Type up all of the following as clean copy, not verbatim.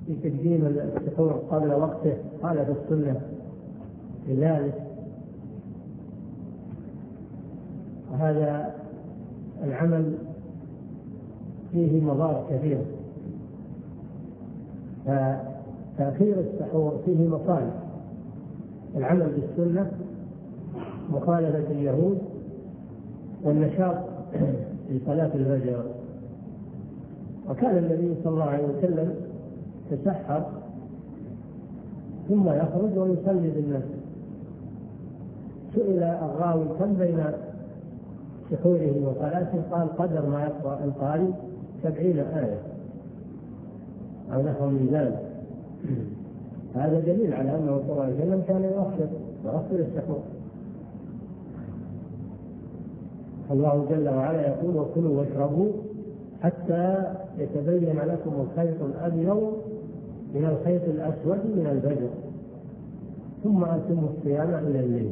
في تقديم السحور قبل وقته، قال في السنة لذلك. وهذا العمل فيه مضار كثيرة، فتأخير السحور فيه مصالح. العمل بالسنة، مخالفة اليهود، والنشاط في صلاة الفجر. وكان النبي صلى الله عليه وسلم يتسحر ثم يخرج ويصلي بالناس. سئل الراوي كم بين سحوره وصلاته؟ قال قدر ما يقرأ القارئ 70 آية أو نحو من ذلك. هذا دليل على أنه صلى الله عليه وسلم كان يؤخر السحور. الله جل وعلا يقول: وكلوا واشربوا حتى يتبين لكم الخيط الأبيض من الخيط الأسود من الفجر ثم أتموا الصيام إلى الليل.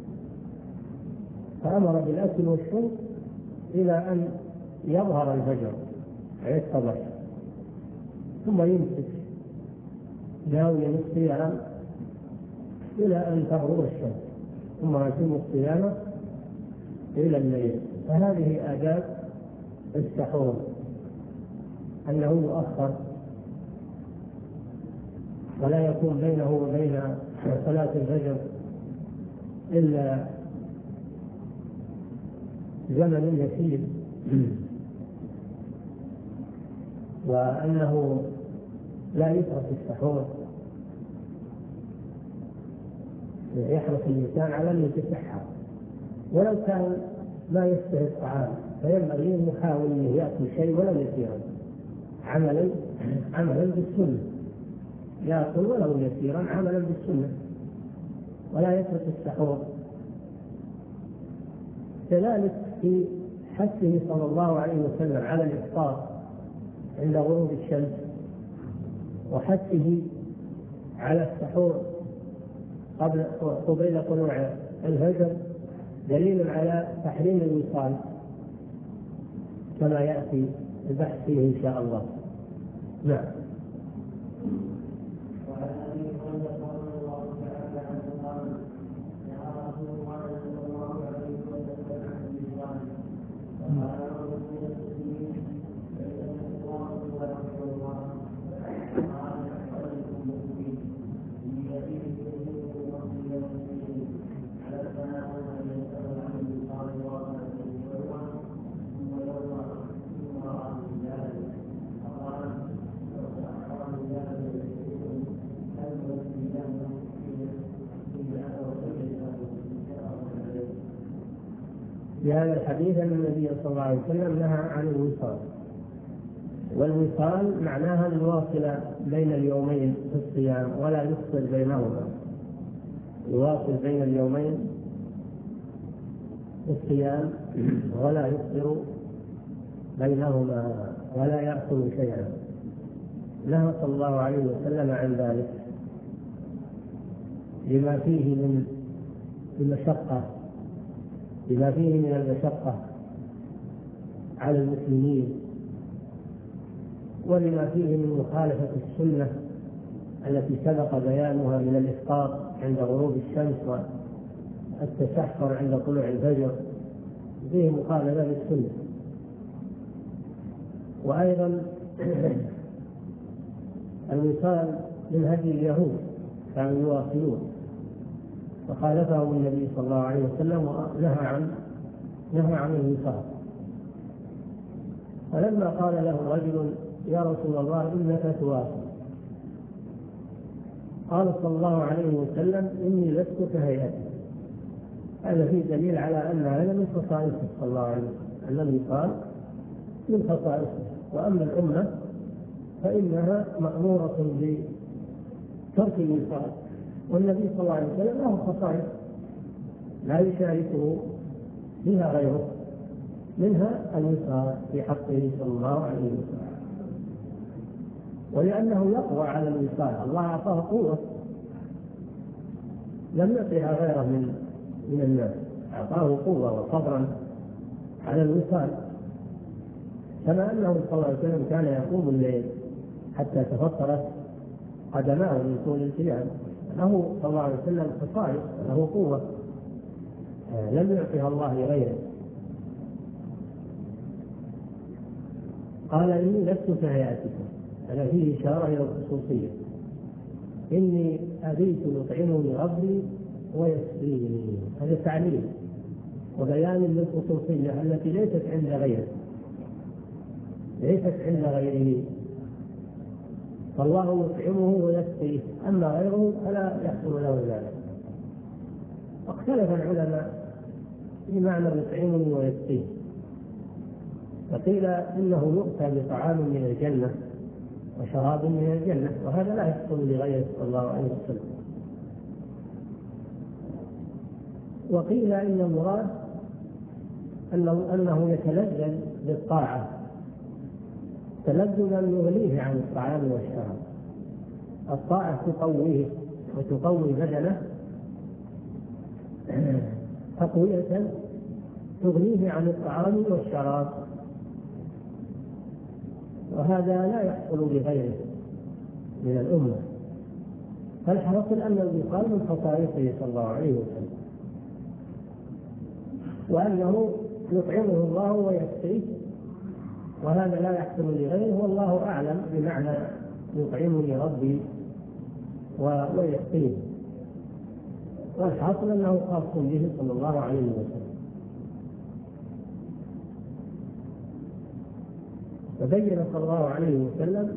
فأمر بالأكل والشرب إلى أن يظهر الفجر يتضح، ثم يمسك ناويا الصيام إلى أن تغرب الشمس، ثم أتموا الصيام إلى الليل. فهذه آداب السحور، أنه يؤخر ولا يكون بينه وبين صلاة الفجر إلا زمن يسير، وأنه لا يترك السحور، يحرص الإنسان على أن يتسحر ولو كان ما يشتهي الطعام، فينبغي أن يحاول أن يأكل شيء ولو يسيرا، عملا بالسنة، يأكل ولو يسيرا عملا بالسنة، ولا يترك السحور. كذلك في حثه صلى الله عليه وسلم على الإفطار عند غروب الشمس، وحثه على السحور قبل طلوع الفجر دليل على تحريم الوصال، كما يأتي البحث فيه إن شاء الله. نعم. في هذا الحديث أن النبي صلى الله عليه وسلم نهى عن الوصال، والوصال معناها أن يواصل بين اليومين في الصيام ولا يفصل بينهما، يواصل بين اليومين في الصيام ولا يفطر بينهما ولا يأكل شيئا. نهى صلى الله عليه وسلم عن ذلك لما فيه من المشقة، بما فيه من المشقة على المسلمين، ولما فيه من مخالفة السنة التي سبق بيانها من الإفطار عند غروب الشمس والتسحر عند طلوع الفجر، فيه مخالفة للسنة. وأيضا الوصال من هدي اليهود، كانوا يواصلون، وخالفهم النبي صلى الله عليه وسلم ونهى عن الوصال. فلما قال له رجل: يا رسول الله إنك تواصل، قال صلى الله عليه وسلم: إني لست كهيئتك. هذا فيه دليل على أن هذا من خصائصه صلى الله عليه وسلم، أن الوصال من خصائصه، وأما الأمة فإنها مأمورة بترك الوصال، والنبي صلى الله عليه وسلم له خصائص لا يشاركه فيها غيره، منها الوصال في حقه صلى الله عليه وسلم. ولأنه يقوى على الوصال، الله أعطاه قوة لم يعطها غيره من الناس، أعطاه قوة وصبرا على الوصال، كما أنه صلى الله عليه وسلم كان يقوم الليل حتى تفطرت قدماه من طول القيام. له صلى الله عليه وسلم خصائص، له قوة لم يعطها الله لغيره. قال إني لست كهيئتكم، هذا فيه إشارة إلى الخصوصية. إني أبيت يطعمني ربي ويسقيني، هذا تعليل وبيان للخصوصية التي ليست عند غيره، ليست عند غيره. فالله يطعمه ويسقيه، أما غيره فلا يحصل له ذلك. واختلف العلماء في معنى يطعمني ويسقيه، فقيل إنه يؤتى بطعام من الجنة وشراب من الجنة، وهذا لا يحصل لغيره صلى الله عليه وسلم. وقيل إن المراد أنه يتلذذ بالطاعة تلذذا يغنيه عن الطعام والشراب. الطاعة تقويه وتقوي بدنه تقوية تغنيه عن الطعام والشراب، وهذا لا يحصل لغيره من الأمة. فالحاصل أن الوصال من خصائصه صلى الله عليه وسلم، وأنه يطعمه الله ويسقيه، وهذا لا يحصل لغيره، والله أعلم بمعنى يطعمني ربي ويسقيه. والحاصل أنه خاص به صلى الله عليه وسلم. فبين صلى الله عليه وسلم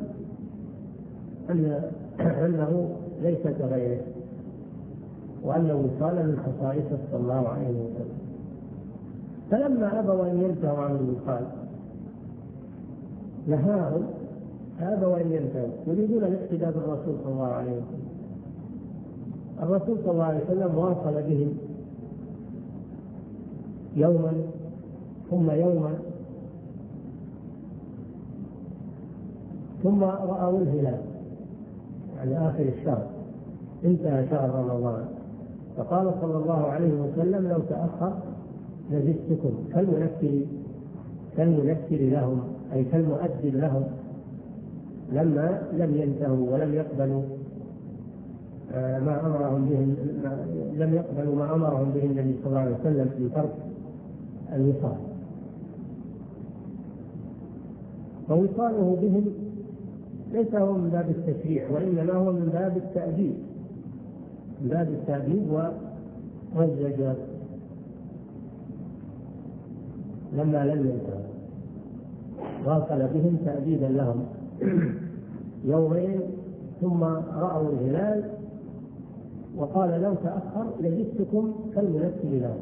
أنه ليس كغيره، وأن الوصال من خصائصه صلى الله عليه وسلم. فلما أبوا أن ينتهوا عن الوصال نهاهم، أبوا أن ينتهوا، يريدون الاقتداء بالرسول صلى الله عليه وسلم. الرسول صلى الله عليه وسلم واصل بهم يوما ثم يوما، ثم رأوا الهلال يعني آخر الشهر، انتهى شهر رمضان، فقال صلى الله عليه وسلم لو تأخر لزدتكم، كالمنكر لهم أي كالمؤدب لهم لما لم ينتهوا ولم يقبلوا ما أمرهم به النبي صلى الله عليه وسلم في ترك الوصال. فوصاله بهم ليس هو من باب التشريع، وإنما هو من باب التأديب، من باب التأديب والزجر لما لم ينتهوا. واصل بهم تأديبا لهم يومين ثم رأوا الهلال، وقال لو تأخر لجدتكم كالمنكر لهم.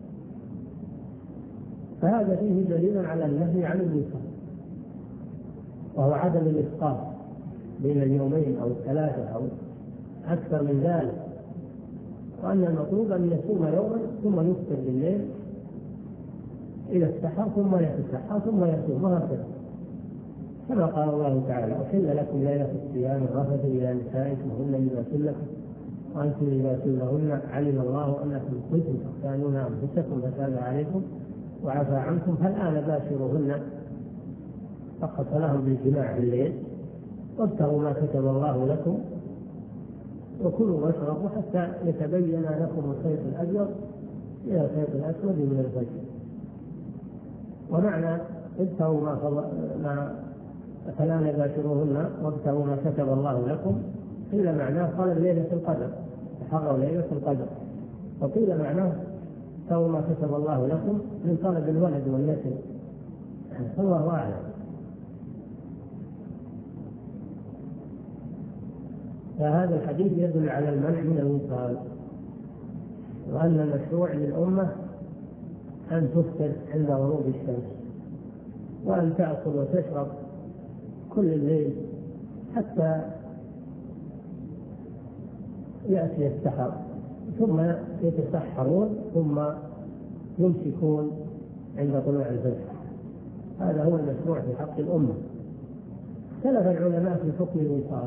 فهذا فيه دليل على النهي عن الوصال، وهو عدم الإسقاط بين اليومين أو الثلاثة أو أكثر من ذلك، وأن المطلوب أن يصوم يوما ثم يفطر بالليل إلى السحر ثم يتسحر ثم يصوم، وهكذا كما قال الله تعالى أحل لكم ليلة الصيام الرفث إلى نسائكم هن لباس لكم وأنتم لباس لهن علم الله أنكم كنتم تختانون أنفسكم فتاب عليكم وعفى عنكم فالآن باشروهن فقط لهم بالجماع بالليل وابتغوا ما كتب الله لكم وكلوا واشربوا حتى يتبين لكم الخيط الأبيض إلى الخيط الأسود من الفجر. ومعنى ابتغوا ما فلا يباشروهن وابتغوا ما كتب الله لكم قيل معناه قال ليلة القدر، تحروا ليلة القدر، وقيل معناه ابتغوا ما كتب الله لكم من طلب الولد والنسل، الله أعلم. فهذا الحديث يدل على المنع من الوصال، وأن المشروع للأمة أن تفطر عند غروب الشمس، وأن تأكل وتشرب كل الليل حتى يأتي السحر، ثم يتسحرون ثم يمسكون عند طلوع الفجر. هذا هو المشروع في حق الأمة. اختلف العلماء في حكم الوصال،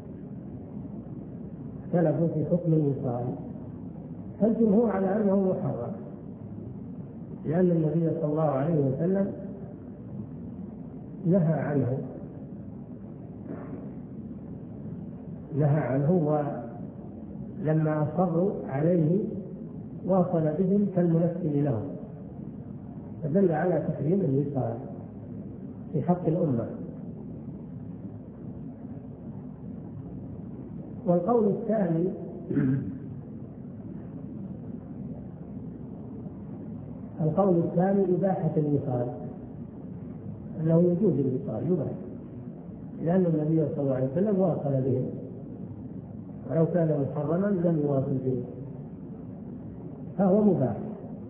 اختلفوا في حكم الوصال، فالجمهور على أنه محرم، لأن النبي صلى الله عليه وسلم نهى عنه، نهى عنه، ولما أصروا عليه واصل بهم كالمنفذ لهم، فدل على تحريم الوصال في حق الأمة. والقول الثاني إباحة الوصال، أنه يجوز الوصال يباح، لأن النبي صلى الله عليه وسلم واصل بهم، ولو كان محرما لم يواصل بهم، فهو مباح،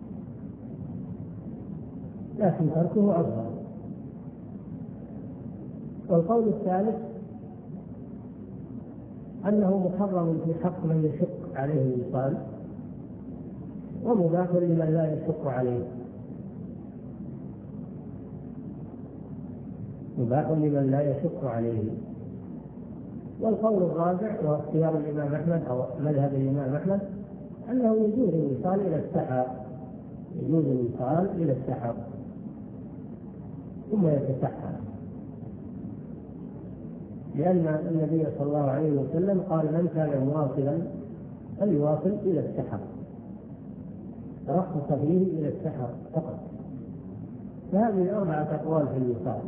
لكن تركه أظهر. والقول الثالث أنه محرم في حق من يشق عليه الوصال، ومباح لمن لا يشق عليه، مباح لمن لا يشق عليه. والقول الرابع وهو اختيار الإمام أحمد أو مذهب الإمام أحمد أنه يجوز الوصال إلى السحر، يجوز الوصال إلى السحر ثم يتسحر، لأن النبي صلى الله عليه وسلم قال من كان مواصلا فليواصل إلى السحر، رخص فيه إلى السحر فقط. فهذه 4 أقوال في الوصال،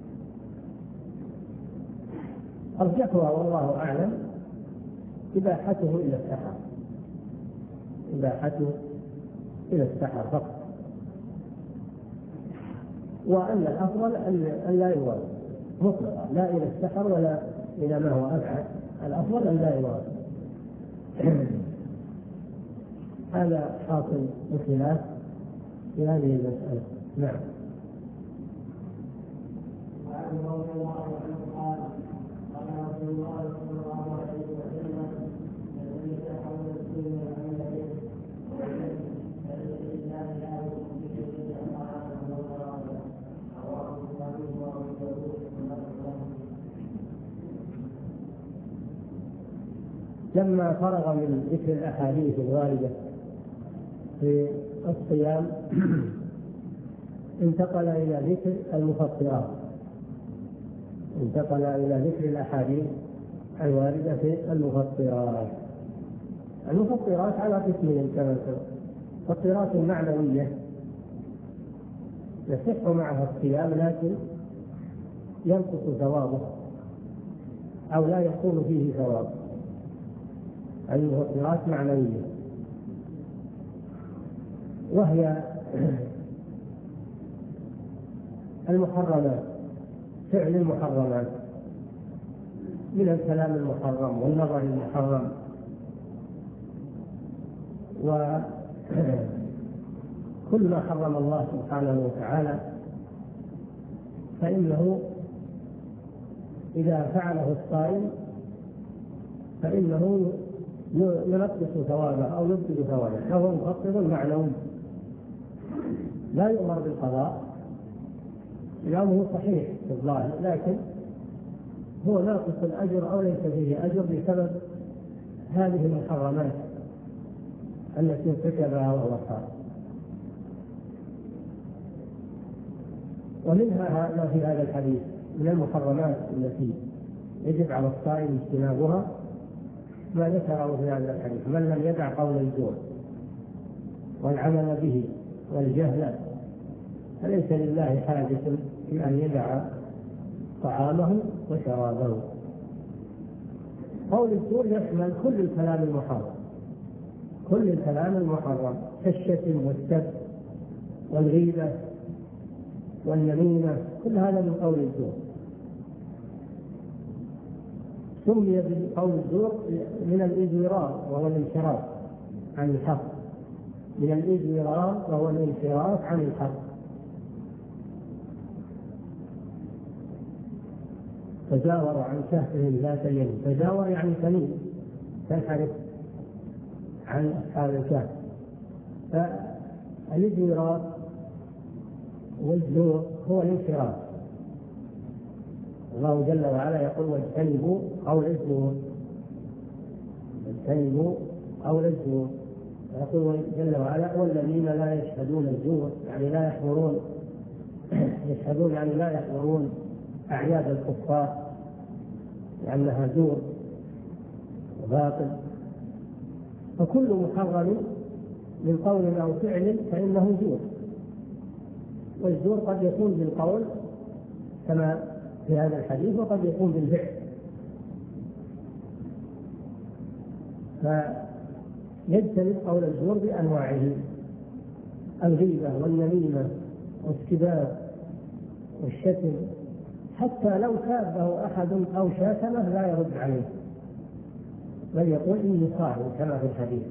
أرجحها والله أعلم إباحته إلى السحر، إباحته إلى السحر فقط، وأن الأفضل أن لا يواصل مطلقا، لا إلى السحر ولا إلى ما هو أبعد، الأفضل أن لا يواصل. هذا حاصل الخلاف في هذه المسألة. نعم. لما فرغ من ذكر الأحاديث الواردة في الصيام انتقل إلى ذكر المفطرات، انتقل إلى ذكر الأحاديث الواردة في المفطرات. المفطرات على قسمين كما سبق: مفطرات معنوية يصح معها الصيام لكن ينقص ثوابه أو لا يكون فيه ثواب، أي مفطرات معنوية، وهي المحرمات، فعل المحرمات من الكلام المحرم والنظر المحرم وكل ما حرم الله سبحانه وتعالى، فإنه إذا فعله الصائم فإنه ينقص ثوابه أو يبطل ثوابه، فهو مفطر معنوي لا يؤمر بالقضاء، كلامه صحيح في الظاهر لكن هو ناقص الأجر أو ليس فيه أجر بسبب هذه المحرمات التي ارتكبها وهو صائم. ومنها ما في هذا الحديث من المحرمات التي يجب على الصائم اجتنابها ما ذكره في هذا الحديث: من لم يدع قول الزور والعمل به والجهل فليس لله حاجة في أن يدع طعامه وشرابه. قول الزور يشمل كل الكلام المحرم، كل الكلام المحرم كالشتم والسب والغيبة والنميمة، كل هذا من قول الزور. سمي بقول الزور من الإزدراء وهو الانحراف عن الحق، من الإزدراء وهو الانحراف عن الحق. تجاور عن كهفهم ذات اليمين، تجاور يعني تميل، تنحرف عن أصحاب الكهف. فالإزدراء والزور هو الانحراف. الله جل وعلا يقول: واجتنبوا قول الزور، واجتنبوا قول الزور. يقول جل وعلا: والذين لا يشهدون الزور، يعني لا يحضرون، يشهدون يعني لا يحضرون أعياد الكفار لأنها زور. باطل. فكل محرم من قول أو فعل فإنه زور، والزور قد يكون بالقول كما في هذا الحديث، وقد يكون بالفعل. فيجتنب قول الزور بأنواعه: الغيبة والنميمة والكذاب والشتم. حتى لو سابه أحد أو شاتمه لا يرد عليه، بل يقول إني صائم كما في الحديث،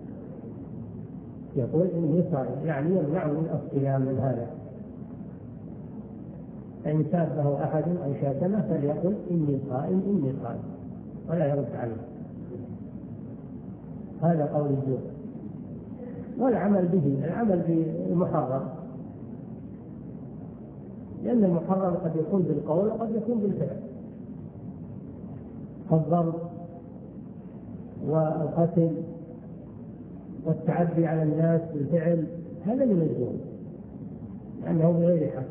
يقول إني صائم، يعني يمنع من الصيام من هذا. فإن سابه أحد أو شاتمه فليقل إني صائم إني صائم، ولا يرد عليه. هذا قول الزور. والعمل به، العمل بالمحرم، لأن المحرم قد يكون بالقول وقد يكون بالفعل، كالضرب والقتل والتعدي على الناس بالفعل، هذا من الزور لأنه بغير حق.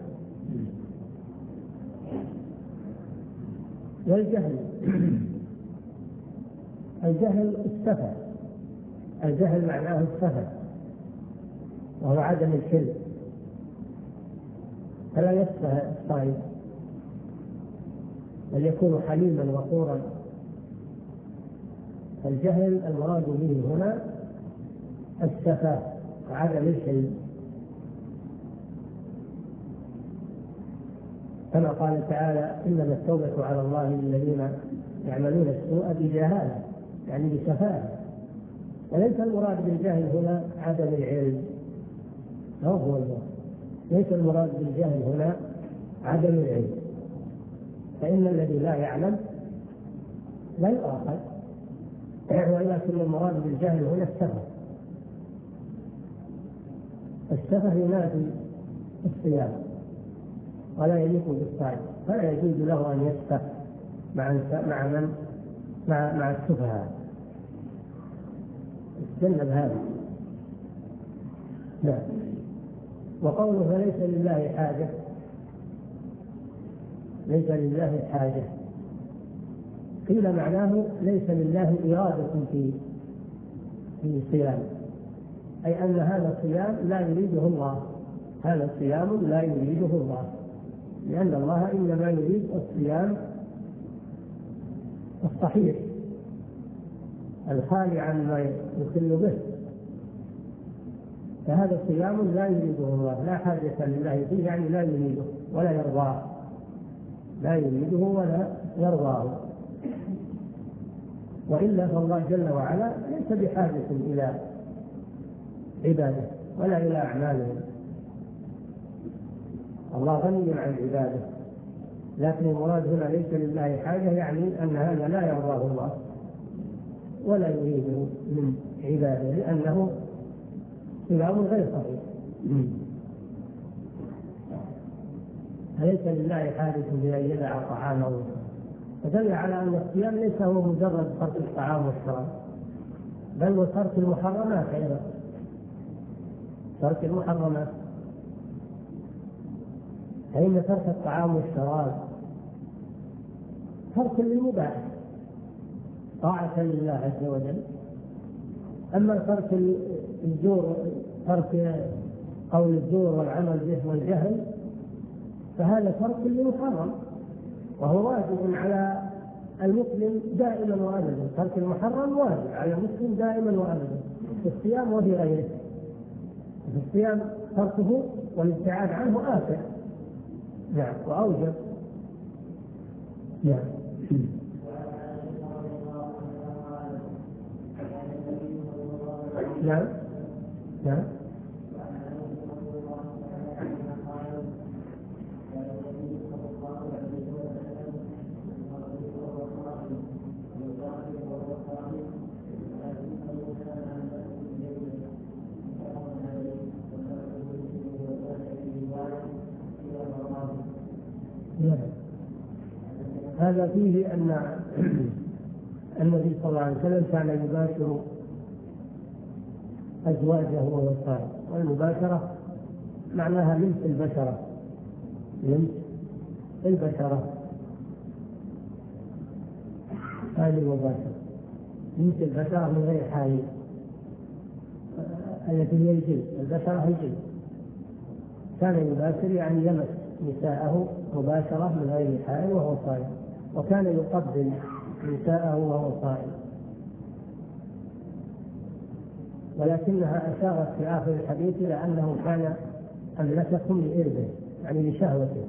والجهل، الجهل السفه، الجهل معناه السفه، وهو عدم الحلم، فلا يسفه الصائم بل يكون حليما وقورا. الجهل المراد به هنا السفه وعدم الحلم، كما قال تعالى: إنما التوبة على الله للذين يعملون السوء بجهالة، يعني بسفاهة. وليس المراد بالجهل هنا عدم العلم، هو المراد. ليس المراد بالجهل هنا عدم العلم، فإن الذي لا يعلم لا يؤاخذ، ولكن المراد بالجهل هنا السفه. السفه ينافي الصيام ولا يليق بالصائم، فلا يجوز له أن يسفه مع السفهاء. تجنب هذا. لا. وقوله فليس لله حاجة، ليس لله حاجة قيل معناه ليس لله إرادة في صيام، أي أن هذا الصيام لا يريده الله، هذا الصيام لا يريده الله، لأن الله إنما يريد الصيام الصحيح الخالي عن ما يخل به. فهذا الصيام لا يريده الله، لا حاجة لله فيه، يعني لا يريده ولا يرضاه، لا يريده ولا يرضاه. وإلا فالله جل وعلا ليس بحاجة إلى عباده ولا إلى أعمالهم، الله غني عن عباده. لكن المراد هنا ليس لله حاجة، يعني أن هذا لا يرضاه الله ولا يريده من عباده، لأنه صيام غير صحيح. فليس لله حاجة بأن يدع طعامه، فدل على أن الصيام ليس هو مجرد ترك الطعام والشراب، بل وترك المحرمات أيضا، ترك المحرمات. فإن ترك الطعام والشراب ترك للمباح طاعة لله عز وجل. أما ترك الزور، ترك قول الزور والعمل به والجهل، فهذا ترك للمحرم، وهو واجب على المسلم دائما وأبدا. ترك المحرم واجب على المسلم دائما وأبدا في الصيام وفي غيره. في الصيام تركه والابتعاد عنه آثم، نعم، وأوجب. نعم. نعم. نعم. هذا فيه أن النبي صلى الله عليه وسلم كان يباشر أزواجه وهو صائم، والمباشرة معناها لمس البشرة، لمس البشرة، هذه المباشرة. لمس البشرة من غير حائل، التي هي الجلد، البشرة هي الجلد. كان يباشر يعني يمس نساءه مباشرة من غير حائل وهو صائم، وكان يقبل نساءه وهو صائم. ولكنها أشارت في آخر الحديث إلى أنه كان أملكهم لإربه، يعني لشهوته،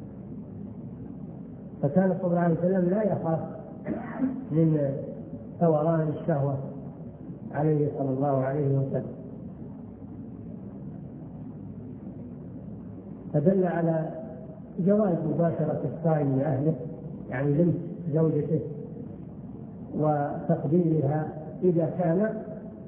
فكان صلى الله عليه وسلم لا يخاف من ثوران الشهوة عليه صلى الله عليه وسلم. فدل على جواز مباشرة الصائم لأهله، يعني لمس زوجته وتقبيلها إذا كان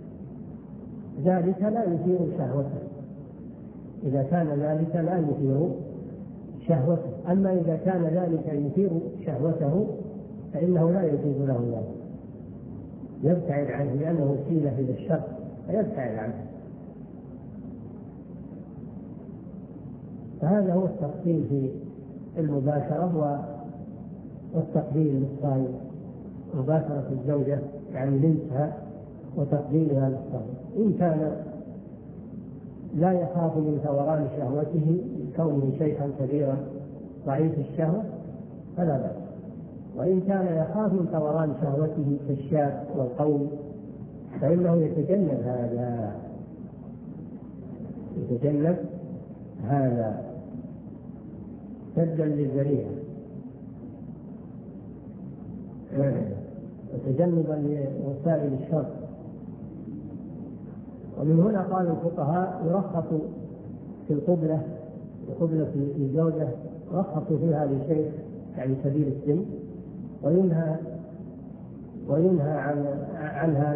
ذلك لا يثير شهوته، إذا كان ذلك لا يثير شهوته. أما إذا كان ذلك يثير شهوته فإنه لا يجوز له ذلك، يبتعد عنه، لأنه وسيلة إلى الشر فيبتعد عنه. فهذا هو التفصيل في المباشرة والتقبيل للصائم، مباشرة الزوجة يعني لمسها وتقبيلها للصائم. إن كان لا يخاف من ثوران شهوته كونه شيخا كبيرا ضعيف الشهوة فلا بأس، وإن كان يخاف من ثوران شهوته كالشاب والقوي فإنه يتجنب هذا سدا للذريعة وتجنبا لوسائل الشر. ومن هنا قال الفقهاء يرخص في القبلة الزوجة، رخصوا فيها لشيخ يعني كبير السن، وينهى عنها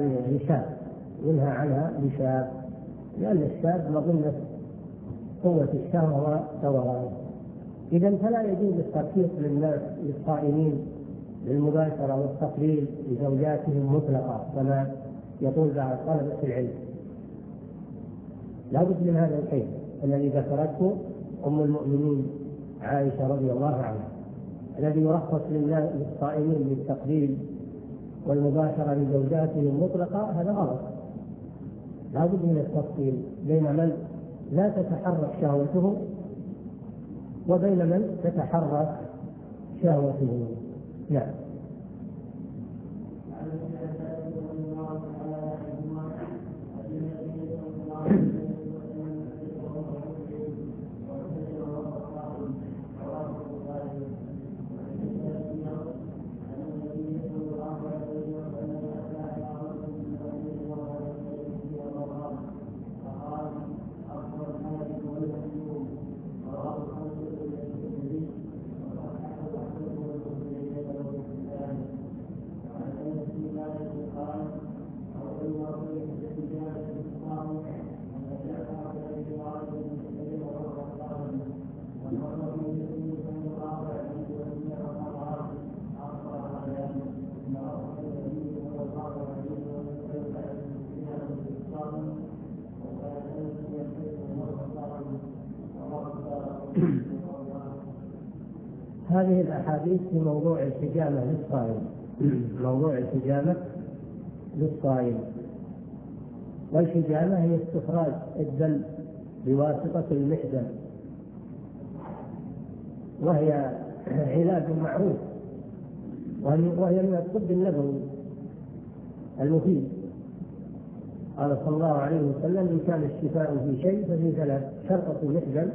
لشاب، لأن الشاب مظنة قوة الشهوة وثورانها. إذن فلا يجوز الترخيص للصائمين للمباشرة والتقبيل لزوجاتهم مطلقة كما يقول بعض طلبة العلم. لا بد من هذا الشيء الذي ذكرته أم المؤمنين عائشة رضي الله عنها، الذي يرخص للصائمين للتقبيل والمباشرة لزوجاتهم مطلقة، هذا غلط. لا بد من التفصيل بين من لا تتحرك شهوته وبين من تتحرك شهوته. نعم. هذه الأحاديث في موضوع الحجامة للصائم. والحجامة هي استخراج الدم بواسطة المحجم، وهي علاج معروف، وهي من الطب النبوي المفيد. قال صلى الله عليه وسلم: إن كان الشفاء في شيء ففي ثلاث: شربة محجم،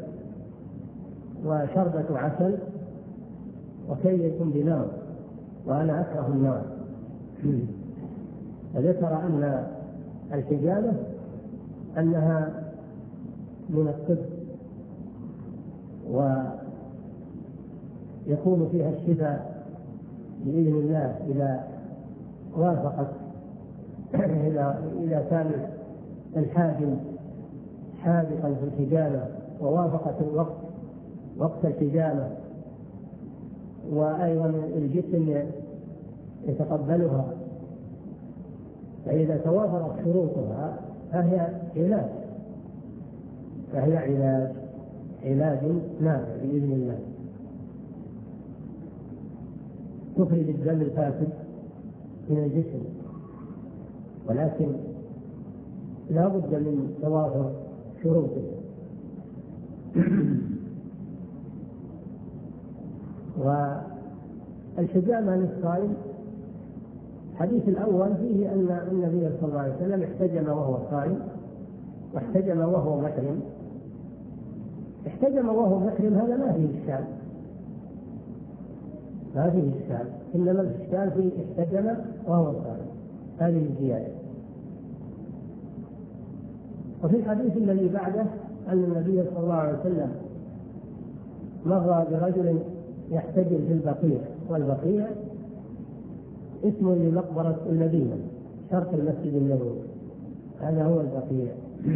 وشربة عسل، وكية بنار، وأنا أكره النار. فذكر أن الحجامة أنها من الطب، ويكون فيها الشفاء بإذن الله إذا وافقت، إذا كان الحاجم حاذقا في الحجامة ووافقت وقت الحجامة، وأيضا الجسم يتقبلها. فإذا توافرت شروطها فهي علاج نافع بإذن الله. تخرج الدم الفاسد من الجسم ولكن لا بد من توافر شروطه. والحجامة للصائم الحديث الأول فيه أن النبي صلى الله عليه وسلم احتجم وهو صائم واحتجم وهو محرم. احتجم وهو محرم هذا ما فيه إشكال، ما فيه إشكال، إنما الإشكال فيه احتجم وهو صائم، هذه الزيادة. وفي الحديث الذي بعده أن النبي صلى الله عليه وسلم مر برجل يحتجم في البقيع، والبقيع اسم لمقبرة المدينة شرق المسجد النبوي، هذا هو البقيع.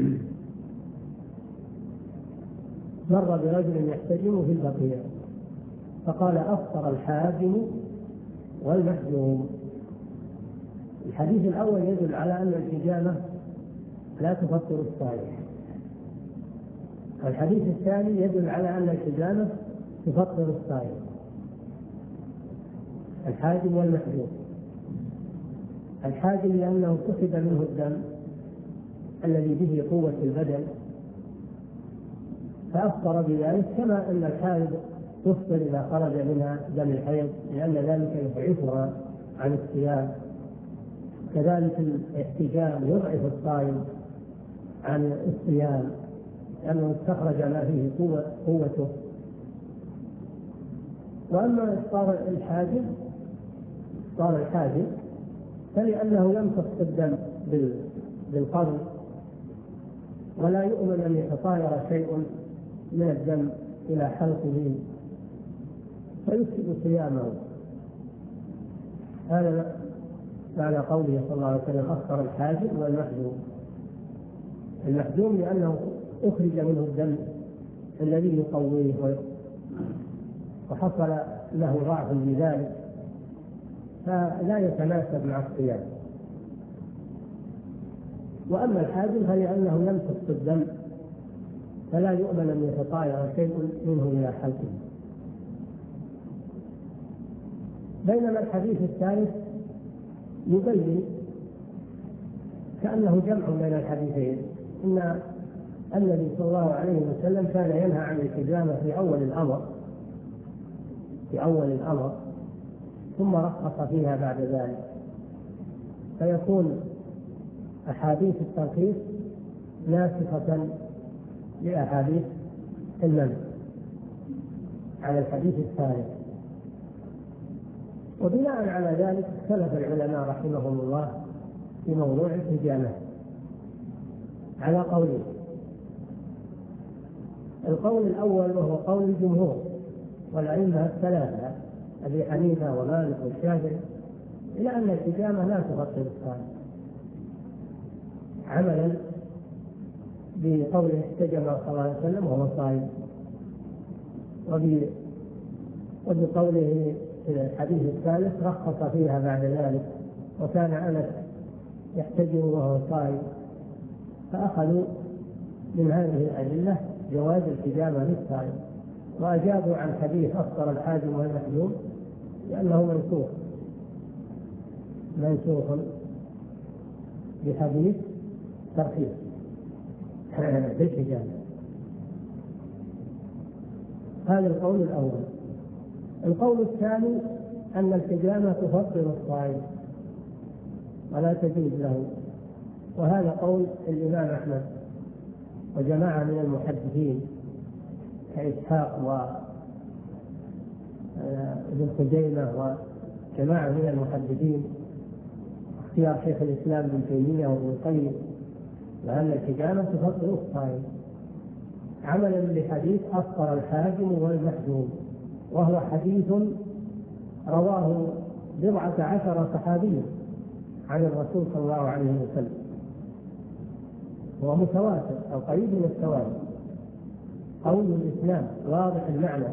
مر برجل يحتجم في البقيع فقال أفطر الحاجم والمحجوم. الحديث الأول يدل على أن الحجامة لا تفطر الصائم، الحديث الثاني يدل على أن الحجامة تفطر الصائم، الحاجم والمحجوم. الحاجم لأنه سحب منه الدم الذي به قوة البدن فأفطر بذلك، كما أن الحائض تفطر إذا خرج منها دم الحيض لأن ذلك يضعفها عن الصيام. كذلك الاحتجام يضعف الصائم عن الصيام لأنه استخرج ما فيه قوته. وأما إفطار الحاجم فلأنه يمتص الدم بالقبض ولا يؤمن أن يتطاير شيء من الدم إلى حلقه فيفسد صيامه. هذا معنى قوله صلى الله عليه وسلم أفطر الحاجم والمحجوم. المحجوم لأنه أخرج منه الدم الذي يقويه وحصل له ضعف بذلك فلا يتناسب مع الصيام. وأما الحاجم فلأنه يمتص الدم فلا يؤمن أن يتطاير شيء منه إلى حلقه. بينما الحديث الثالث يبين كأنه جمع بين الحديثين، إن النبي صلى الله عليه وسلم كان ينهى عن الحجامة في أول الأمر ثم رخص فيها بعد ذلك، فيكون أحاديث الترخيص ناسخة لأحاديث المنع على الحديث الثالث. وبناء على ذلك اختلف العلماء رحمهم الله في موضوع الحجامة على قولين. القول الأول وهو قول الجمهور والأئمة الثلاثة أبي حنيفة ومالك والشافعي إلى أن الحجامة لا تفطر الصائم، عملا بقوله احتجم صلى الله عليه وسلم وهو صائم، وبقوله في الحديث الثالث رخص فيها بعد ذلك وكان أنس يحتجم وهو صائم، فأخذوا من هذه الأدلة جواز الحجامة للصائم، وأجابوا عن حديث أفطر الحاجم والمحجوم لأنه منسوخ بحديث ترخيص بالحجامة. هذا القول الأول. القول الثاني أن الحجامة تفطر الصائم ولا تجوز له، وهذا قول الإمام أحمد وجماعة من المحدثين كإسحاق وابن خزيمة وجماعة من المحدثين، اختيار شيخ الإسلام ابن تيمية وابن القيم، وأن الحجامة تفطر الصائم عملا بحديث أفطر الحاجم والمحجوم، وهو حديث رواه 14 صحابيا عن الرسول صلى الله عليه وسلم، هو متواتر أو قريب من التواتر، قول الإسلام واضح المعنى.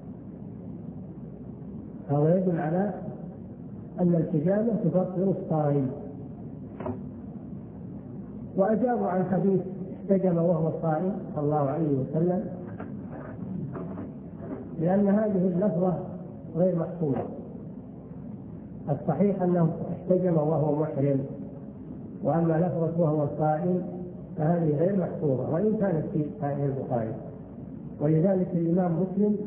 فهو يدل على أن الحجامة تفطر الصائم. وأجابوا عن حديث احتجم وهو صائم صلى الله عليه وسلم لأن هذه اللفظة غير محفوظة. الصحيح أنه احتجم وهو محرم، وأما لفظة وهو صائم فهذه غير محفوظة وإن كانت في صحيح البخاري، ولذلك الإمام مسلم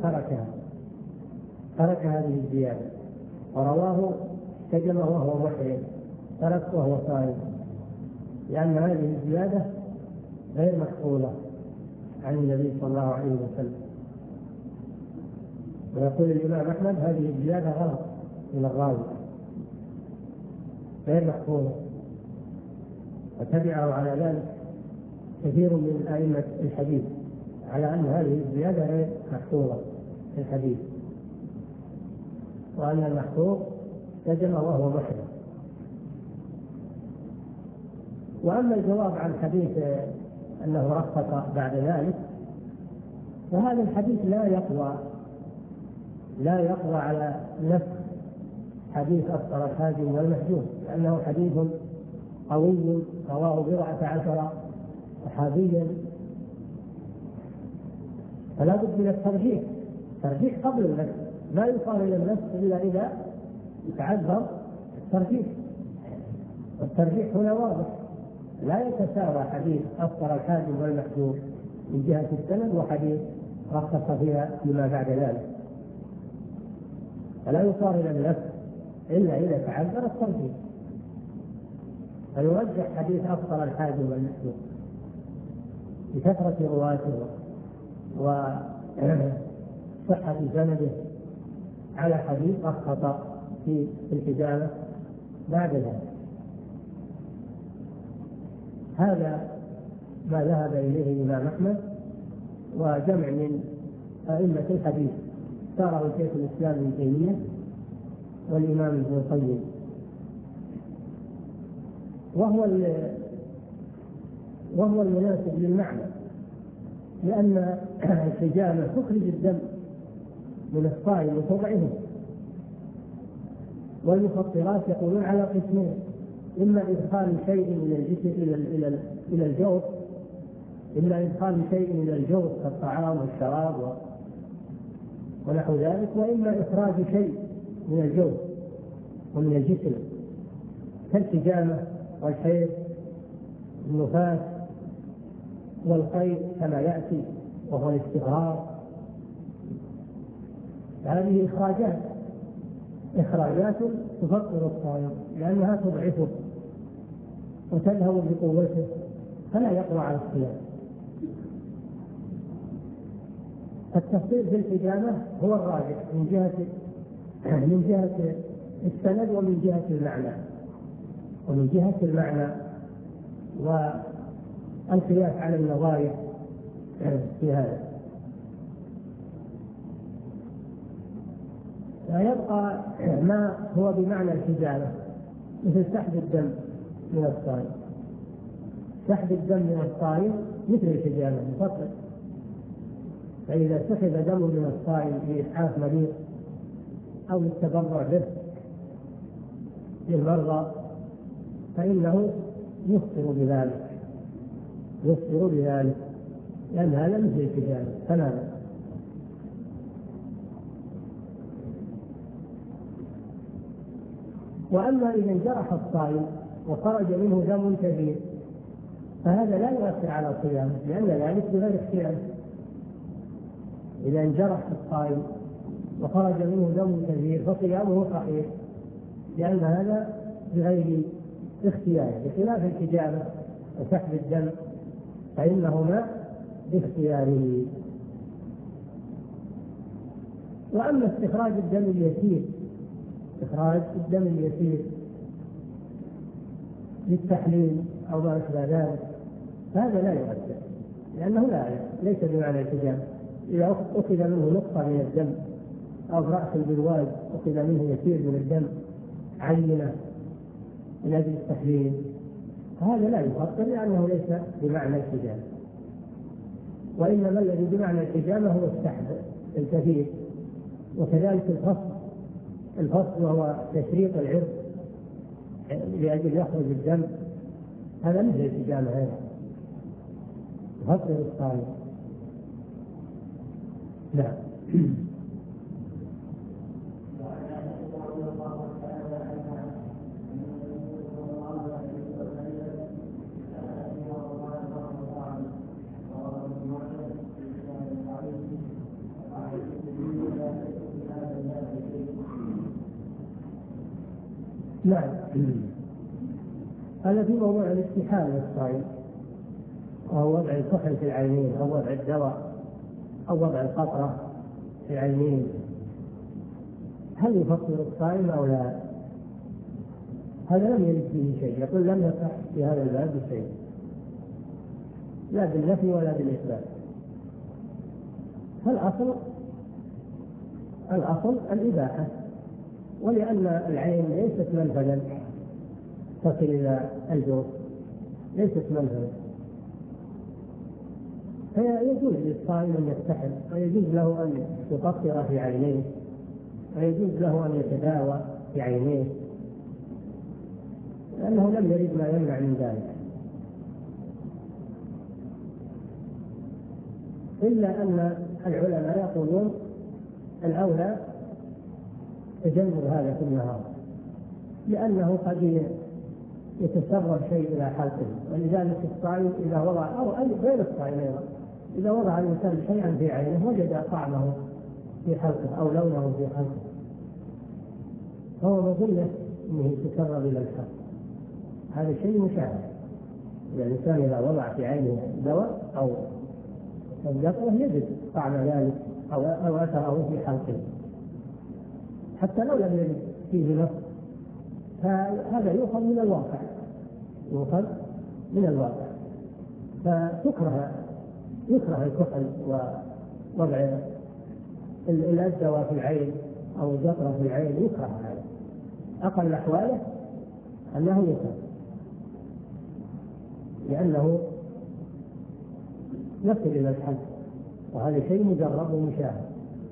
ترك هذه الزيادة ورواه سجن وهو محرم، ترك وهو صائم، لأن هذه الزيادة غير محفوظة عن النبي صلى الله عليه وسلم. ويقول الإمام أحمد هذه الزيادة غلط من الراوي، غير محفوظة، وتبعه على ذلك كثير من أئمة الحديث على أن هذه الزيادة غير محفوظة في الحديث، وأن المحفوظ سجن وهو محرم. وأما الجواب عن حديث أنه رخص بعد ذلك فهذا الحديث لا يقوى على نفس حديث أفطر الحاجم والمحجوم، لأنه حديث قوي رواه 14 صحابيا، فلا بد من الترجيح قبل النفس، لا يقال إلى النفس إلا إذا يتعذر الترجيح، والترجيح هنا واضح، لا يتساوى حديث أفطر الحاجم والمحجوم من جهة السند وحديث رخص فيما بعد ذلك، فلا يصار إلى النفس إلا إذا تعذر الترجيح، فيرجح حديث أفطر الحاجم والمحجوم بكثرة رواته وصحة سنده على حديث رخص في الحجامة بعد ذلك. هذا ما ذهب إليه الإمام أحمد وجمع من أئمة الحديث، اختاره شيخ الإسلام ابن تيمية والإمام ابن القيم، وهو المناسب للمعنى، لأن الحجامة تخرج الدم من الصائم وتضعه. والمفطرات يقولون على قسمين: إما إدخال شيء من الجسم إلى الجوف، إما إدخال شيء من الجوف كالطعام والشراب ونحو ذلك، وإما إخراج شيء من الجوف ومن الجسم كالحجامة والحيض والنفاس والقيء كما يأتي وهو الاستغرار. هذه إخراجات تفطر الصائم لأنها تضعفه وتذهب بقوته فلا يقوى على الصيام. التفصيل في الحجامة هو الراجح من جهة السند ومن جهة المعنى والقياس على النظائر في هذا. ويبقى ما هو بمعنى الحجامة مثل سحب الدم من الصائم. سحب الدم من الصائم مثل الحجامة مفصل، فإذا سحب دم من الصائم لإسعاف مريض أو للتبرع به للمرضى فإنه يفطر بذلك لأن هذا مثل الحجامة تماما. وأما إذا انجرح الصائم وخرج منه دم كثير فهذا لا يؤثر على صيامه، لأن ذلك بغير اختيار. إذا انجرح الصائم وخرج منه دم كثير فصيامه صحيح، لأن هذا بغير اختيار، بخلاف الحجامة وسحب الدم فإنهما باختياره. وأما استخراج الدم اليسير للتحليل أو ما أشبه ذلك هذا لا يؤثر، لأنه ليس بمعنى الحجامة. إذا أخذ منه نقطة من الدم أو رأس البرواز أخذ منه يسير من الدم عينة من أجل التحليل هذا لا يؤثر، لأنه ليس بمعنى الحجامة. وإنما الذي بمعنى الحجامة هو السحب الكثير، وكذلك الفصل وهو تشريط العرق لأجل يخرج الدم، هذا مثل الحجامة، هذا فصل الصائم. نعم. نعم. هذا في موضوع الاستحالة للصائم، أو وضع الكحل في العينين، أو وضع الدواء، أو وضع القطرة في العينين، هل يفطر الصائم أو لا؟ هذا لم يرد فيه شيء، يقول لم يصح في هذا الباب شيء، لا بالنفي ولا بالإثبات. الأصل الإباحة، ولأن العين ليست منفذا تصل إلى الجوف، ليست منفذا، فيجوز للصائم أن يستحل، ويجوز له أن يقطر في عينيه، ويجوز له أن يتداوى في عينيه، لأنه لم يرد ما يمنع من ذلك. إلا أن العلماء يقولون الأولى تجنب هذا في النهار، لأنه قد يتسرب شيء إلى حلقه، ولذلك الصائم إذا وضع، أو غير الصائم أيضا، إذا وضع الإنسان شيئا في عينه وجد طعمه في حلقه أو لونه في حلقه، فهو مظنة أنه يتسرب إلى الحلق، هذا شيء مشاهد. الإنسان إذا وضع في عينه دواء أو القطرة يجد طعم ذلك أو أثره في حلقه، حتى لو لم يجد فيه نص، فهذا يؤخذ من الواقع، يؤخذ من الواقع. يكره الكحل ووضع الدواء في العين أو القطرة في العين، يكره هذا، أقل أحواله أنه يكره، لأنه يصل إلى الحد، وهذا شيء مجرب ومشاهد.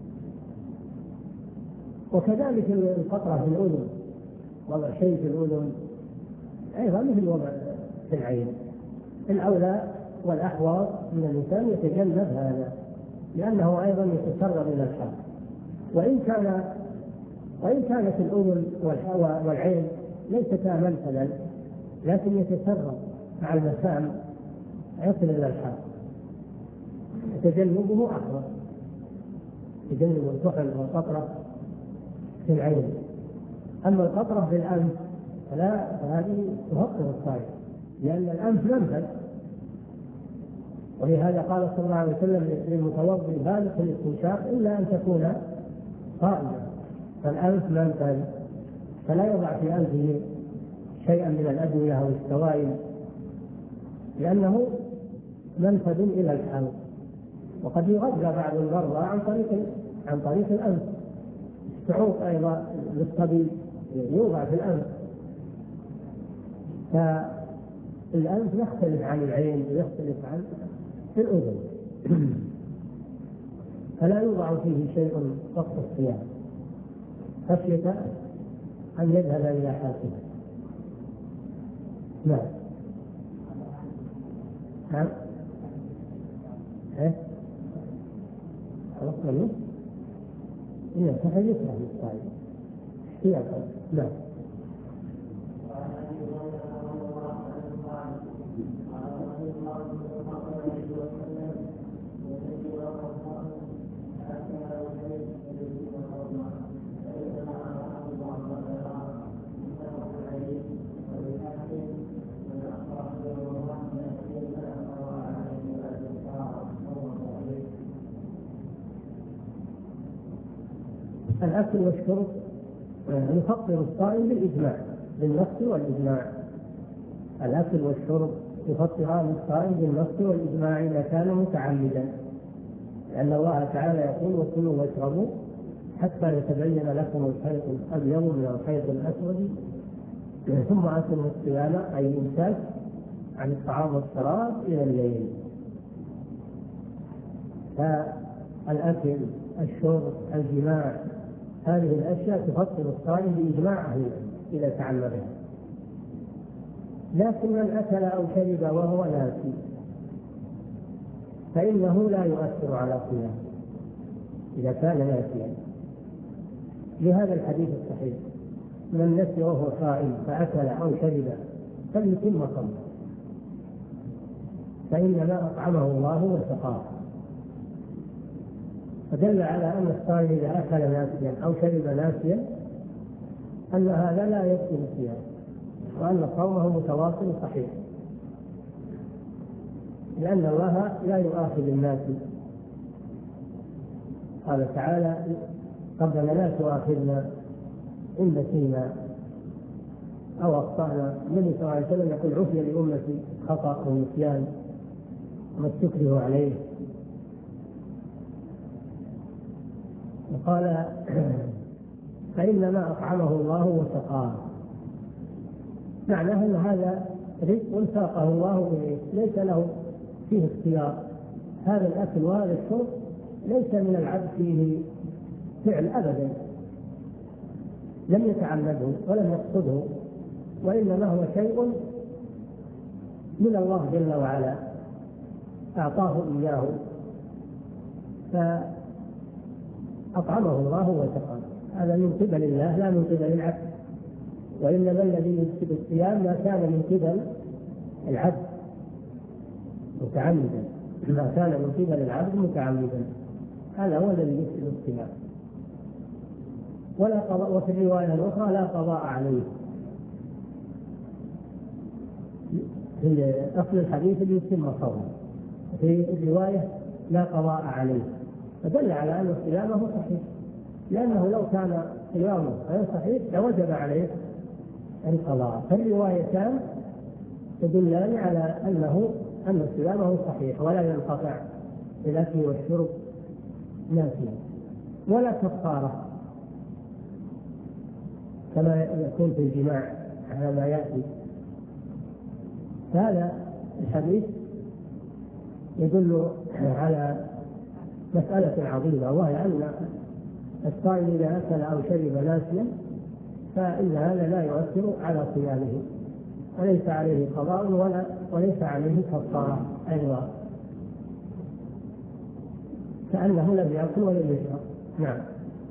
وكذلك القطرة في الأذن، وضع شيء في الأذن أيضا مثل وضع في العين، الأولى والأحوط من الإنسان يتجنب هذا، لأنه أيضا يتسرب إلى الحد. وإن كانت الأذن والعين ليستا منفذا، لكن يتسرب مع المسام يصل إلى الحد، تجنبه أحوط، تجنب الكحل والقطرة في العين. أما القطرة في الأنف فهذه تفطر الصائم، لأن الأنف منفذ، ولهذا قال صلى الله عليه وسلم للمتوضئ بالغ في الاستنشاق إلا أن تكون صائما، فالأنف منفذ، فلا يضع في أنفه شيئا من الأدوية أو السوائل، لأنه منفذ إلى الحلق. وقد يغذى بعض المرضى عن طريق الأنف، السعوط أيضا للصبي يوضع في الأنف، فالأنف يختلف عن العين ويختلف عن الأذن، فلا يوضع فيه شيء وقت الصيام خشية أن يذهب إلى حالته. نعم. نعم. خلصنا منه؟ إنه فهل يكره للصائم احتياطا. نعم. الأكل والشرب يفطر الصائم بالإجماع، بالنص والإجماع. الأكل والشرب يفطران الصائم بالنص والإجماع إذا كان متعمدا، لأن الله تعالى يقول: وكلوا واشربوا حتى يتبين لكم الخيط الأبيض من الخيط الأسود ثم أتموا الصيام، أي الإمساك عن الطعام والشراب إلى الليل. فالأكل، الشرب، الجماع، هذه الأشياء تفطر الصائم بإجماع أهل العلم إذا تعمدها. لكن من أكل أو شرب وهو ناسي فإنه لا يؤثر على صيامه إذا كان ناسيا، لهذا الحديث الصحيح: من نسي وهو صائم فأكل أو شرب فليتم صومه فإنما أطعمه الله وسقاه. فدل على أن الصائم إذا أكل ناسيا أو شرب ناسيا أن هذا لا يبطل الصيام، وأن صومه متواصل صحيح، لأن الله لا يؤاخذ الناس. قال تعالى: ربنا لا تؤاخذنا إن نسينا أو أخطأنا. النبي صلى الله عليه وسلم يقول: عفي لأمتي خطأ ونسيان وما استكره عليه. وقال: فإنما أطعمه الله وسقاه. معناه أن هذا رزق ساقه الله إليه، ليس له فيه اختيار. هذا الأكل وهذا الشرب ليس من العبد فيه فعل أبدا، لم يتعمده ولم يقصده، وإنما هو شيء من الله جل وعلا أعطاه إياه، فأطعمه الله وسقاه. هذا من قبل الله لا من قبل العبد، وإنما الذي يفسد الصيام ما كان من قبل العبد متعمدا، ما كان من قبل العبد متعمدا، هذا هو الذي يفسد الصيام. ولا قضاء. وفي الرواية الأخرى: لا قضاء عليه. في أصل الحديث اللي يتم صومه، في الرواية: لا قضاء عليه. فدل على أن صيامه صحيح، لأنه لو كان صيامه غير صحيح لوجب عليه القضاء. فالروايتان تدلان على أن صيامه صحيح ولا ينقطع بالأكل والشرب ناسيا، ولا كفارة كما يكون في الجماع على ما يأتي. هذا الحديث يدل على مسألة عظيمة، وهي أن الصائم إذا أكل أو شرب ناسيا فإن هذا لا يؤثر على صيامه، وليس عليه قضاء وليس عليه كفارة أيضا، كأنه لم يأكل ولم يشرب. نعم.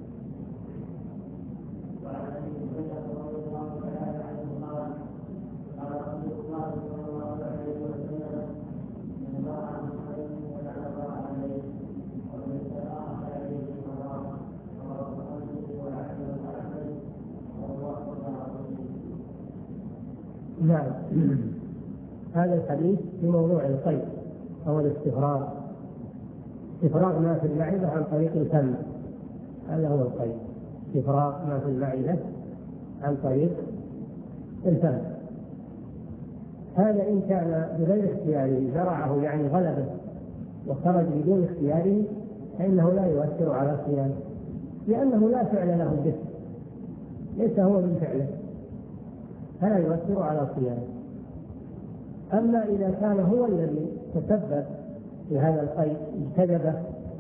نعم. هذا الحديث في موضوع القيء أو الاستفراغ، استفراغ ما في المعدة عن طريق الفم، هذا هو القيء، استفراغ ما في المعدة عن طريق الفم. هذا إن كان بغير اختياره زرعه، يعني غلبه وخرج بدون اختياره، فإنه لا يؤثر على صيامه، لأنه لا فعل له به، ليس هو من فعله، فلا يؤثر على صيامه. أما إذا كان هو الذي تسبب في هذا القيء، اجتذبه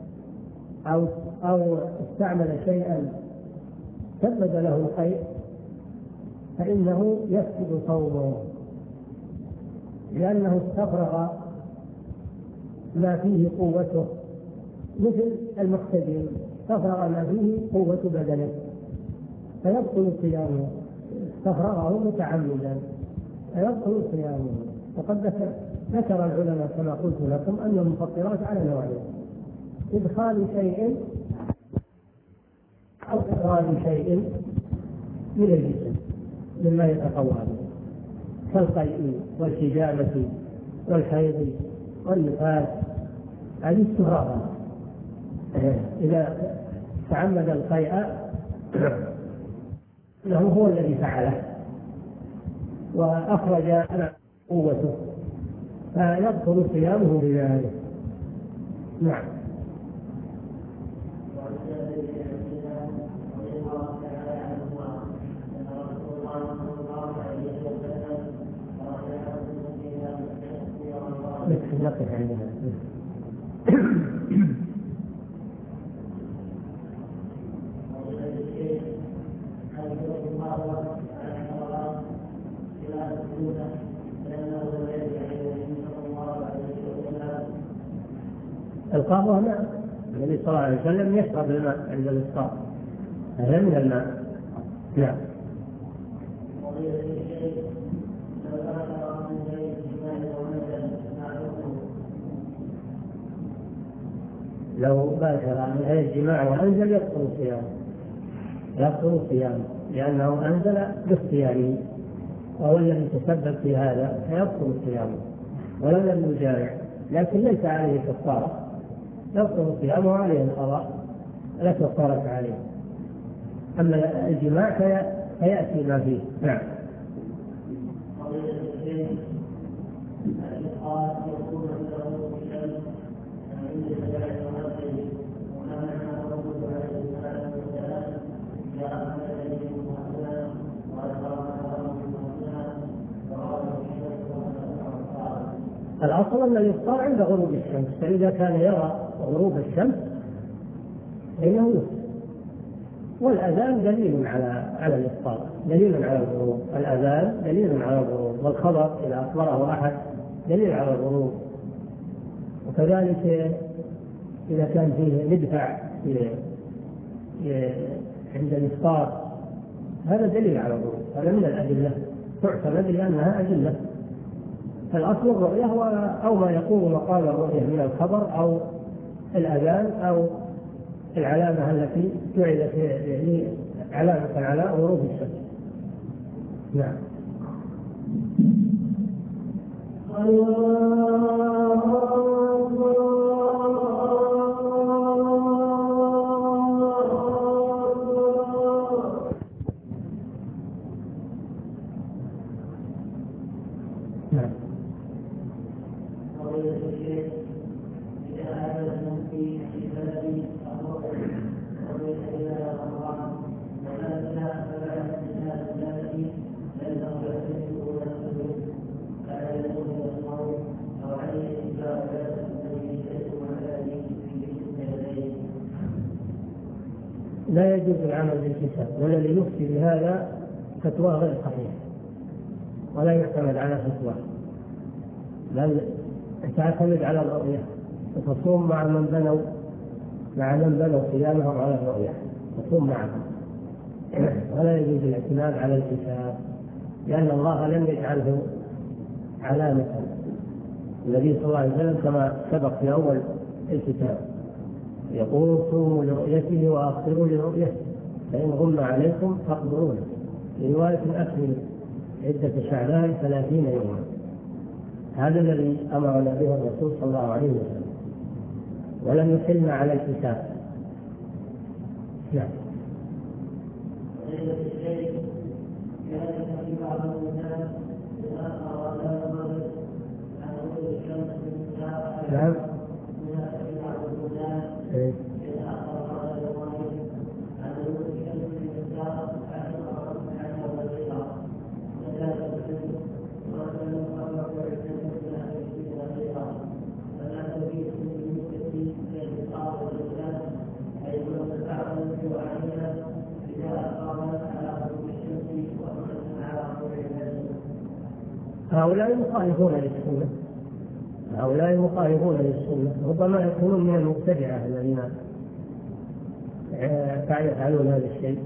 أو استعمل شيئا سبب له القيء، فإنه يفسد صومه، لأنه استفرغ ما فيه قوته، مثل المقتدر استفرغ ما فيه قوة بدنه فيبطل صيامه، استفرغه متعمدا فيبطل صيامه. وقد ذكر العلماء كما قلت لكم أن المفطرات على نوعين: إدخال شيء أو إخراج شيء من الجسم مما يتقوى به، كالقيء والحجامة والحيض والنفاس، هذه استفراغ. إذا تعمد القيء له هو الذي فعله وأخرج قوته فيبطل صيامه بذلك. نعم. نقف عندنا. القهوة ماء، النبي صلى الله عليه وسلم يشرب الماء عند الإفطار، هذا من الماء. نعم. لو باشر من غير الجماع وأنزل يبطل صيامه، يبطل صيامه لأنه أنزل باختياره وهو الذي تسبب في هذا، فيبطل صيامه ولو لم يجامع، لكن ليس عليه كفارة، يبطل صيامه عليه القضاء لا كفارة عليه. أما الجماع فيأتي ما فيه. نعم. الأصل أن الإفطار عند غروب الشمس، فإذا كان يرى غروب الشمس فإنه يفطر. والأذان دليل على الإفطار، دليل على الغروب، الأذان دليل على الغروب، والخبر إذا أخبره أحد دليل على الغروب. وكذلك إذا كان فيه ندفع عند الإفطار هذا دليل على الغروب، هذا من الأدلة تعتمد لأنها أدلة. فالأصل الرؤية أو ما يقوم مقام الرؤية من الخبر أو الأذان أو العلامة التي جعلت يعني علامة على غروب الشمس. نعم. لا يجوز العمل بالكتاب، والذي يفتي بهذا فتوى غير صحيح ولا يعتمد على فتوى، بل تعتمد على الرؤية وتصوم مع من بنوا صيامهم على الرؤية، تصوم معهم. ولا يجوز الاعتماد على الكتاب لأن الله لم يجعله علامة. النبي صلى الله عليه وسلم كما سبق في أول الكتاب يقول صوموا لرؤيته وأفطروا لرؤيته فإن غم عليكم فاقدروا له. في رواية أكمل عدة شعبان 30 يوما. هذا الذي أمرنا به الرسول صلى الله عليه وسلم، ولم يحلنا على الكتاب. نعم. نعم. هؤلاء مخالفون للسنة، ربما يكونون من المبتدعة الذين يفعلون هذا الشيء،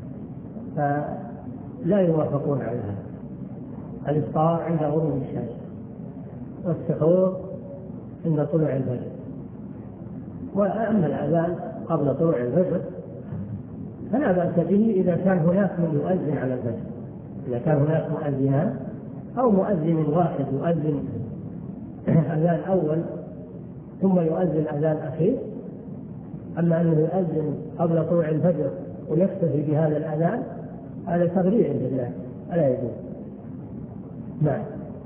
فلا يوافقون على هذا. الإفطار عند غروب الشمس والسحور عند طلوع الفجر. وأما الأذان قبل طلوع الفجر فلا بأس به إذا كان هناك من يؤذن على الفجر، إذا كان هناك مؤذنان أو مؤذن واحد يؤذن أذان أول ثم يؤذن أذان أخير. أما أنه يؤذن قبل طلوع الفجر ويكتفي بهذا الأذان هذا تغرير بالله، ألا يجوز. نعم.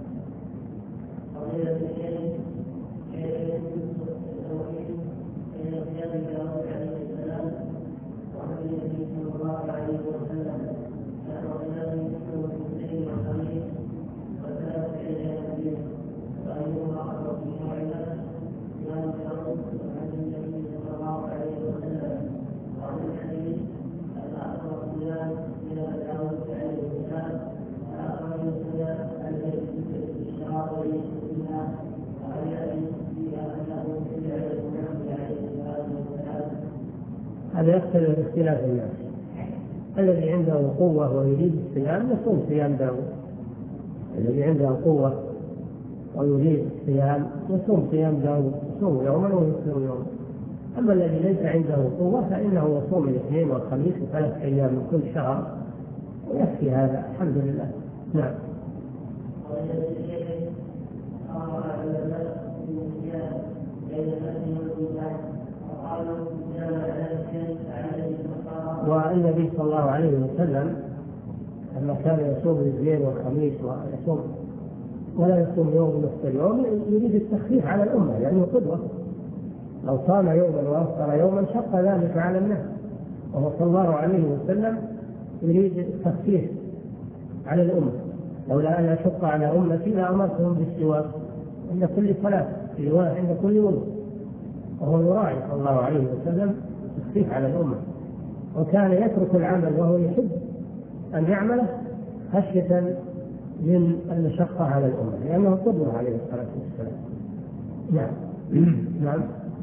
هذا يختلف اختلاف الناس. الذي عنده قوة ويريد الصيام يصوم صيام داود، الذي عنده قوة ويريد الصيام يصوم صيام داود، يصوم يوما ويفطر يوما. أما الذي ليس عنده قوة فإنه يصوم الاثنين والخميس وثلاث أيام من كل شهر ويكفي هذا الحمد لله. نعم. والنبي صلى الله عليه وسلم لما كان يصوم الاثنين والخميس ويصوم ولا يصوم يوم نصف اليوم يريد التخفيف على الأمة لأنه قدوة. لو صام يوما وافطر يوما شق ذلك على الناس، وهو صلى الله عليه وسلم يريد التخفيف على الأمة. لولا أن أشق على أمتي لأمرتهم بالسواك عند كل صلاة عند كل وضوء، وهو يراعي صلى الله عليه وسلم التخفيف على الأمة، وكان يترك العمل وهو يحب أن يعمله خشية من المشقة على الأمة لأنه قدوة عليه الصلاة والسلام. نعم. نعم.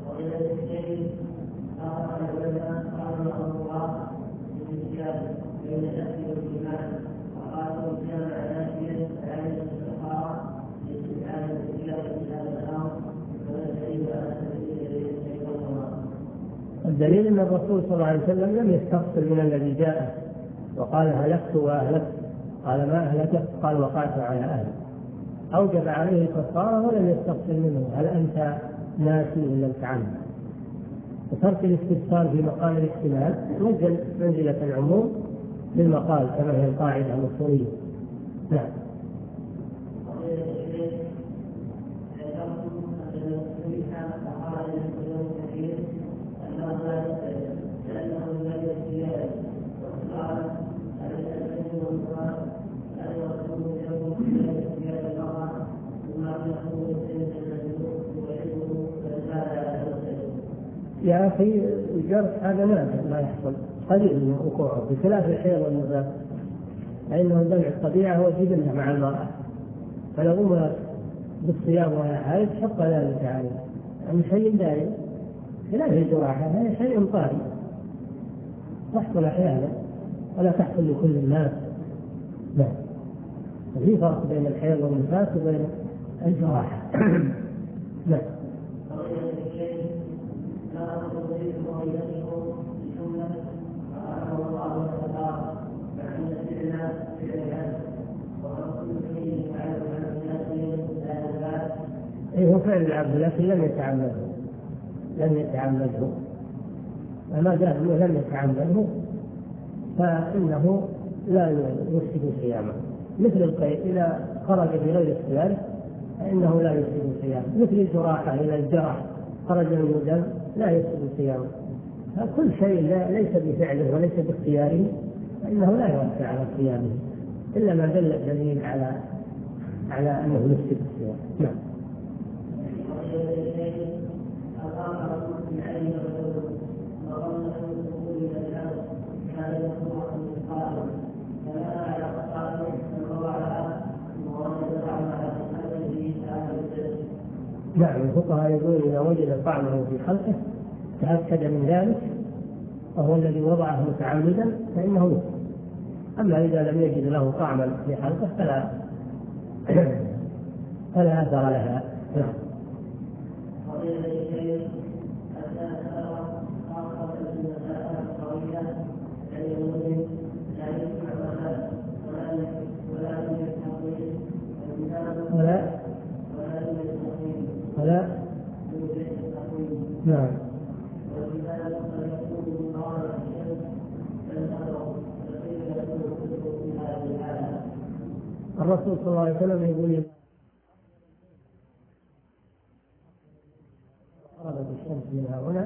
الدليل أن الرسول صلى الله عليه وسلم لم يستفصل من الذي جاء وقال هلكت وأهلكت، قال ما أهلكت؟ قال وقعت على أهلي. أوجب عليه الكفارة ولم يستفصل منه هل أنت ناسي ولا متعمد. وترك الاستفسار في مقام الاحتمال نزل منزلة العموم للمقال كما هي القاعدة الأصولية. نعم. يا أخي الجرح هذا نادر ما يحصل، قليل من وقوعه بخلاف الحيض والنفاس فإنه دمع الطبيعة هو جبلة مع المرأة، فلو أمرت بالصيام وهي حائض شق ذلك عليها، يعني شيء دائم خلاف الجراحة هذا شيء طارئ تحصل أحيانا ولا تحصل لكل الناس. لا، في فرق بين الحيض والنفاس وبين الجراحة. لا. هو فعل العبد لكن لم يتعمده وما دام لم يتعمده فإنه لا يفسد صيامه، مثل القيء إذا خرج بغير اختياره فإنه لا يفسد صيامه، مثل الجراحة إذا الجرح خرج منه دم لا يفسد صيامه. كل شيء ليس بفعله وليس باختياره فإنه لا يؤثر على صيامه إلا ما دل الدليل على أنه يفسد الصيام. نعم. نعم، الفقهاء يقول إذا وجد طعمه في خلقه تأكد من ذلك وهو الذي وضعه متعمدا فإنه يفسد. أما إذا لم يجد له طعما في خلقه فلا أثر لها. نعم. ولا نعم. الرسول صلى الله عليه وسلم يقول غربت الشمس منها هنا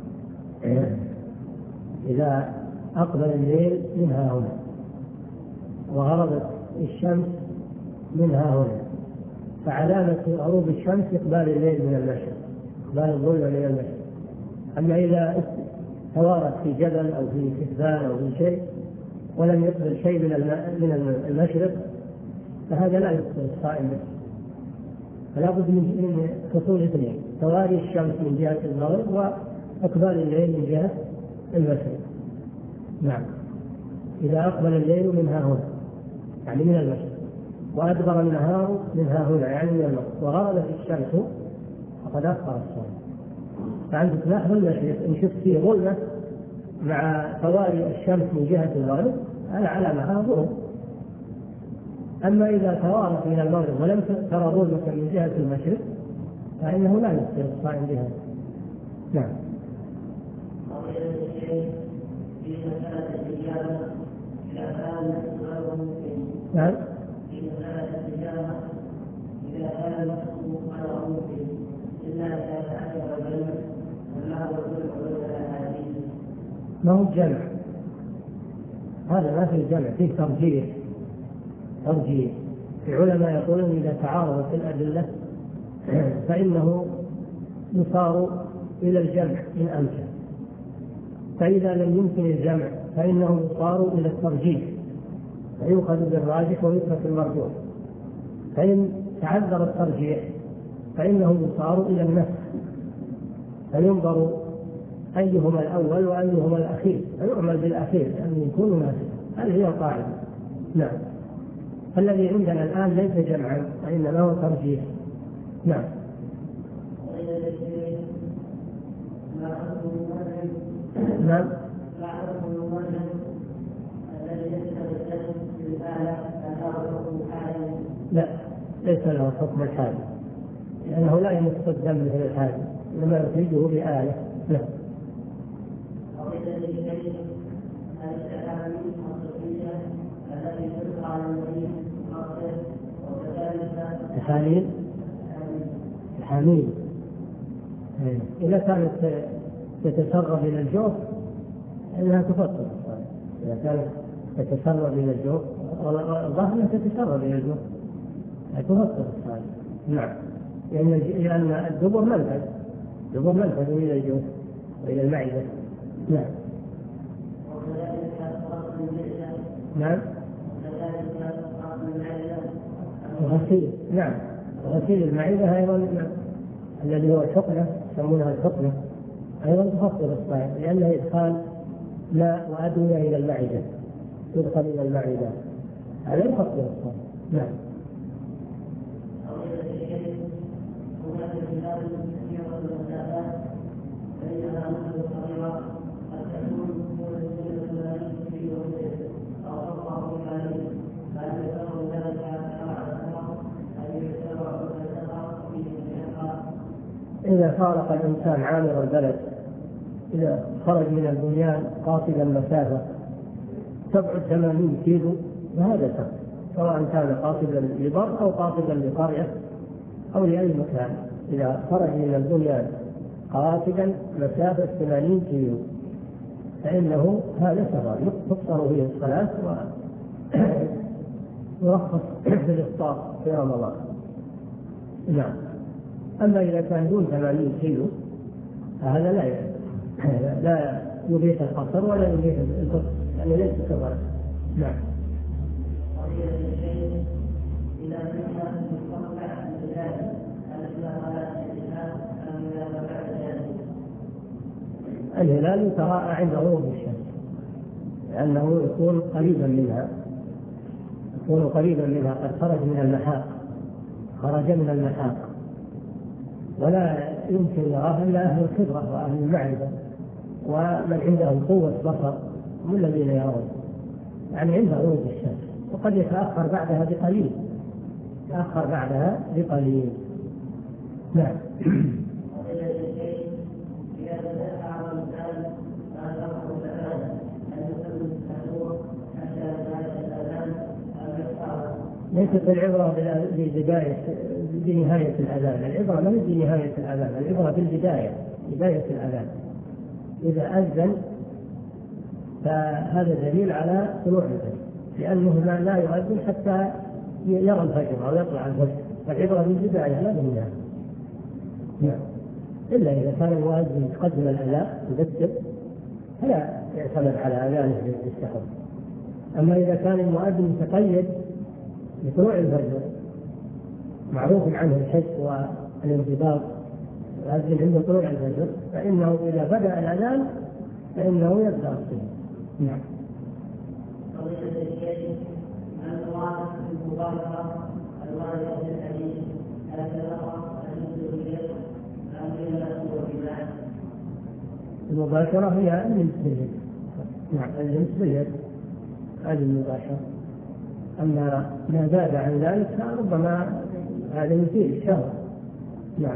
إذا أقبل الليل منها هنا، وغربت الشمس منها هنا، فعلامة غروب الشمس إقبال الليل من المشرق، إقبال الظل من المشرق. أما إذا توارت في جبل أو في كثبان أو في شيء ولم يقبل شيء من المشرق فهذا لا يقبل الصائم، فلا بد من حصول اثنين: تواري الشمس من جهة المغرب وإقبال الليل من جهة المشرق. نعم. إذا أقبل الليل منها هنا يعني من المشرق وأدبر النهار منها هنا يعني من المغرب وغربت الشمس فقد أفطر الصائم. فعندك نحو المشرق إن شفت فيه ظلمة مع توالي الشمس من جهة المغرب هذا علامة غروب. أما إذا توارت من المغرب ولم ترى ظلمة من جهة المشرق فإنه لا يفطر الصائم بها. نعم. نعم. ما هو الجمع، هذا ما في جمع، فيه ترجيح. في علماء يقولون إذا تعارضت الأدلة فإنه يصار إلى الجمع إن أمكن، فإذا لم يمكن الجمع فإنه يصار إلى الترجيح، فيؤخذ بالراجح ويترك المرجوح. فإن تعذر الترجيح فإنه يصار إلى النسخ، فينظر أيهما الأول وأيهما الأخير، فيعمل بالأخير لأنه يكون ناسخا. هذه هي القاعدة. نعم. الذي عندنا الآن ليس جمعا وإنما هو ترجيح. نعم. نعم. لا، ليس له حكم الحاجة، لأنه لا يمس الدم مثل الحاجة، إنما يخرجه بآلة. نعم. الحميل إذا كانت تتسرب إلى الجوف إنها تفطر. إذا كانت تتسرب إلى الجوف الظاهر أنها تتسرب إلى الجوف تفطر الصائم. نعم. لأن الدبر منفذ إلى الجوف وإلى المعدة. نعم. نعم. غسيل. نعم. غسيل المعدة أيضا الذي هو الحقنة يسمونها الحقنة أيضا تفطر الصائم، لأنها إدخال ماء وأدوية إلى المعدة، تدخل إلى المعدة، هذا يفطر الصائم. نعم. إذا فارق الإنسان عامر البلد، إذا خرج من البنيان قاصدا مسافة تبعد 80 كيلو فهذا سفر، سواء كان قاصدا لبر أو قاصدا لقرية أو لأي مكان. إذا خرج من البنيان قاصدا مسافة 80 كيلو فإنه هذا سفر تفطر فيه الصلاة ويرخص في الإفطار في رمضان. نعم. أما إذا كان دون 80 كيلو هذا لا يبيح القصر ولا يبيح الفطر، يعني ليس سفرا. نعم. الهلال يتراءى عند غروب الشمس لأنه يكون قريبا منها، قد خرج من المحاق ولا يمكن يراه إلا أهل الخبرة وأهل المعرفة ومن عندهم قوة بصر هم الذين يرون، يعني عند غروب الشمس، وقد يتأخر بعدها بقليل. نعم. ليست العبرة بنهاية الأذان، العبرة ما هي بنهاية الأذان، العبرة بداية الأذان. إذا أذن فهذا دليل على طلوع الفجر، لأنه لا يؤذن حتى يرى الفجر أو يطلع الفجر، فالعبرة بالبداية لا بالنهاية. نعم. إلا إذا كان المؤذن يقدم الأذان يبدل فلا يعتمد على أذانه للسحر. أما إذا كان المؤذن يتقيد بطلوع الفجر معروف عنه الحس والانضباط يؤذن عند طلوع الفجر فإنه إذا بدأ الأذان فإنه يبدأ الصلاة. نعم. المباشرة هي اللمس باليد. نعم، اللمس باليد هذه المباشرة. أما ما زاد عن ذلك فربما هذا يثير الشهوة. نعم.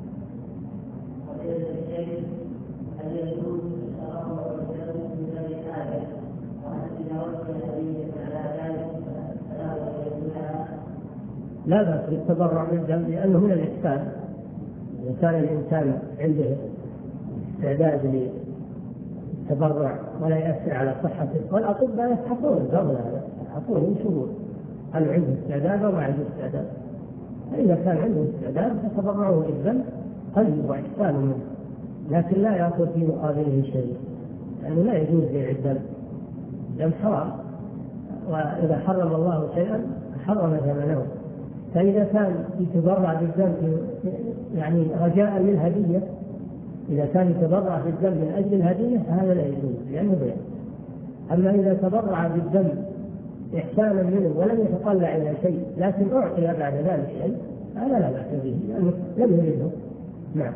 لا بأس بالتبرع بالدم لأنه من الإحسان. إذا كان الإنسان عنده استعداد للتبرع ولا يأثر على صحته، والأطباء يفحصون قبل هذا، يفحصون يشوفون هل عنده استعداد أو ما عنده استعداد. فإذا كان عنده استعداد فتبرعه بالدم طيب وإحسان منه، لكن لا يأخذ في مقابله شيء، لأنه لا يجوز بيع الدم. الدم حرام، وإذا حرم الله شيئا حرم ثمنه. فإذا كان يتبرع بالدم يعني رجاء للهدية، إذا كان يتبرع بالدم من أجل الهدية فهذا لا يجوز لأنه بيع. أما إذا تبرع بالدم إحسانا منه ولم يتطلع إلى شيء لكن أعطي بعد ذلك شيء، هذا لا بأس به لأنه لم يريده. نعم.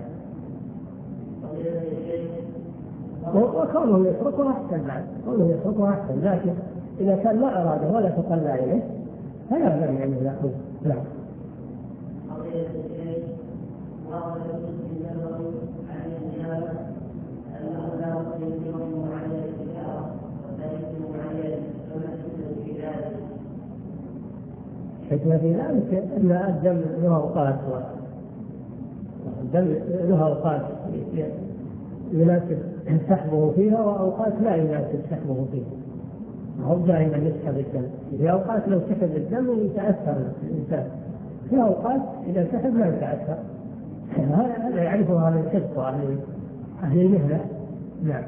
وكونه يتركه أحسن، بعد كونه يتركه أحسن، لكن إذا كان ما أراده ولا تطلع إليه فلا مانع أنه يأخذ. نعم. الحكمة في ذلك أن الدم له أوقات، الدم له أوقات يناسب سحبه فيها وأوقات لا يناسب سحبه فيها. هو دائما يسحب الدم في أوقات لو سحب الدم يتأثر الإنسان، في أوقات إذا سحب لا يتأثر. هذا يعرفه أهل الحفظ وأهل المهنة. نعم.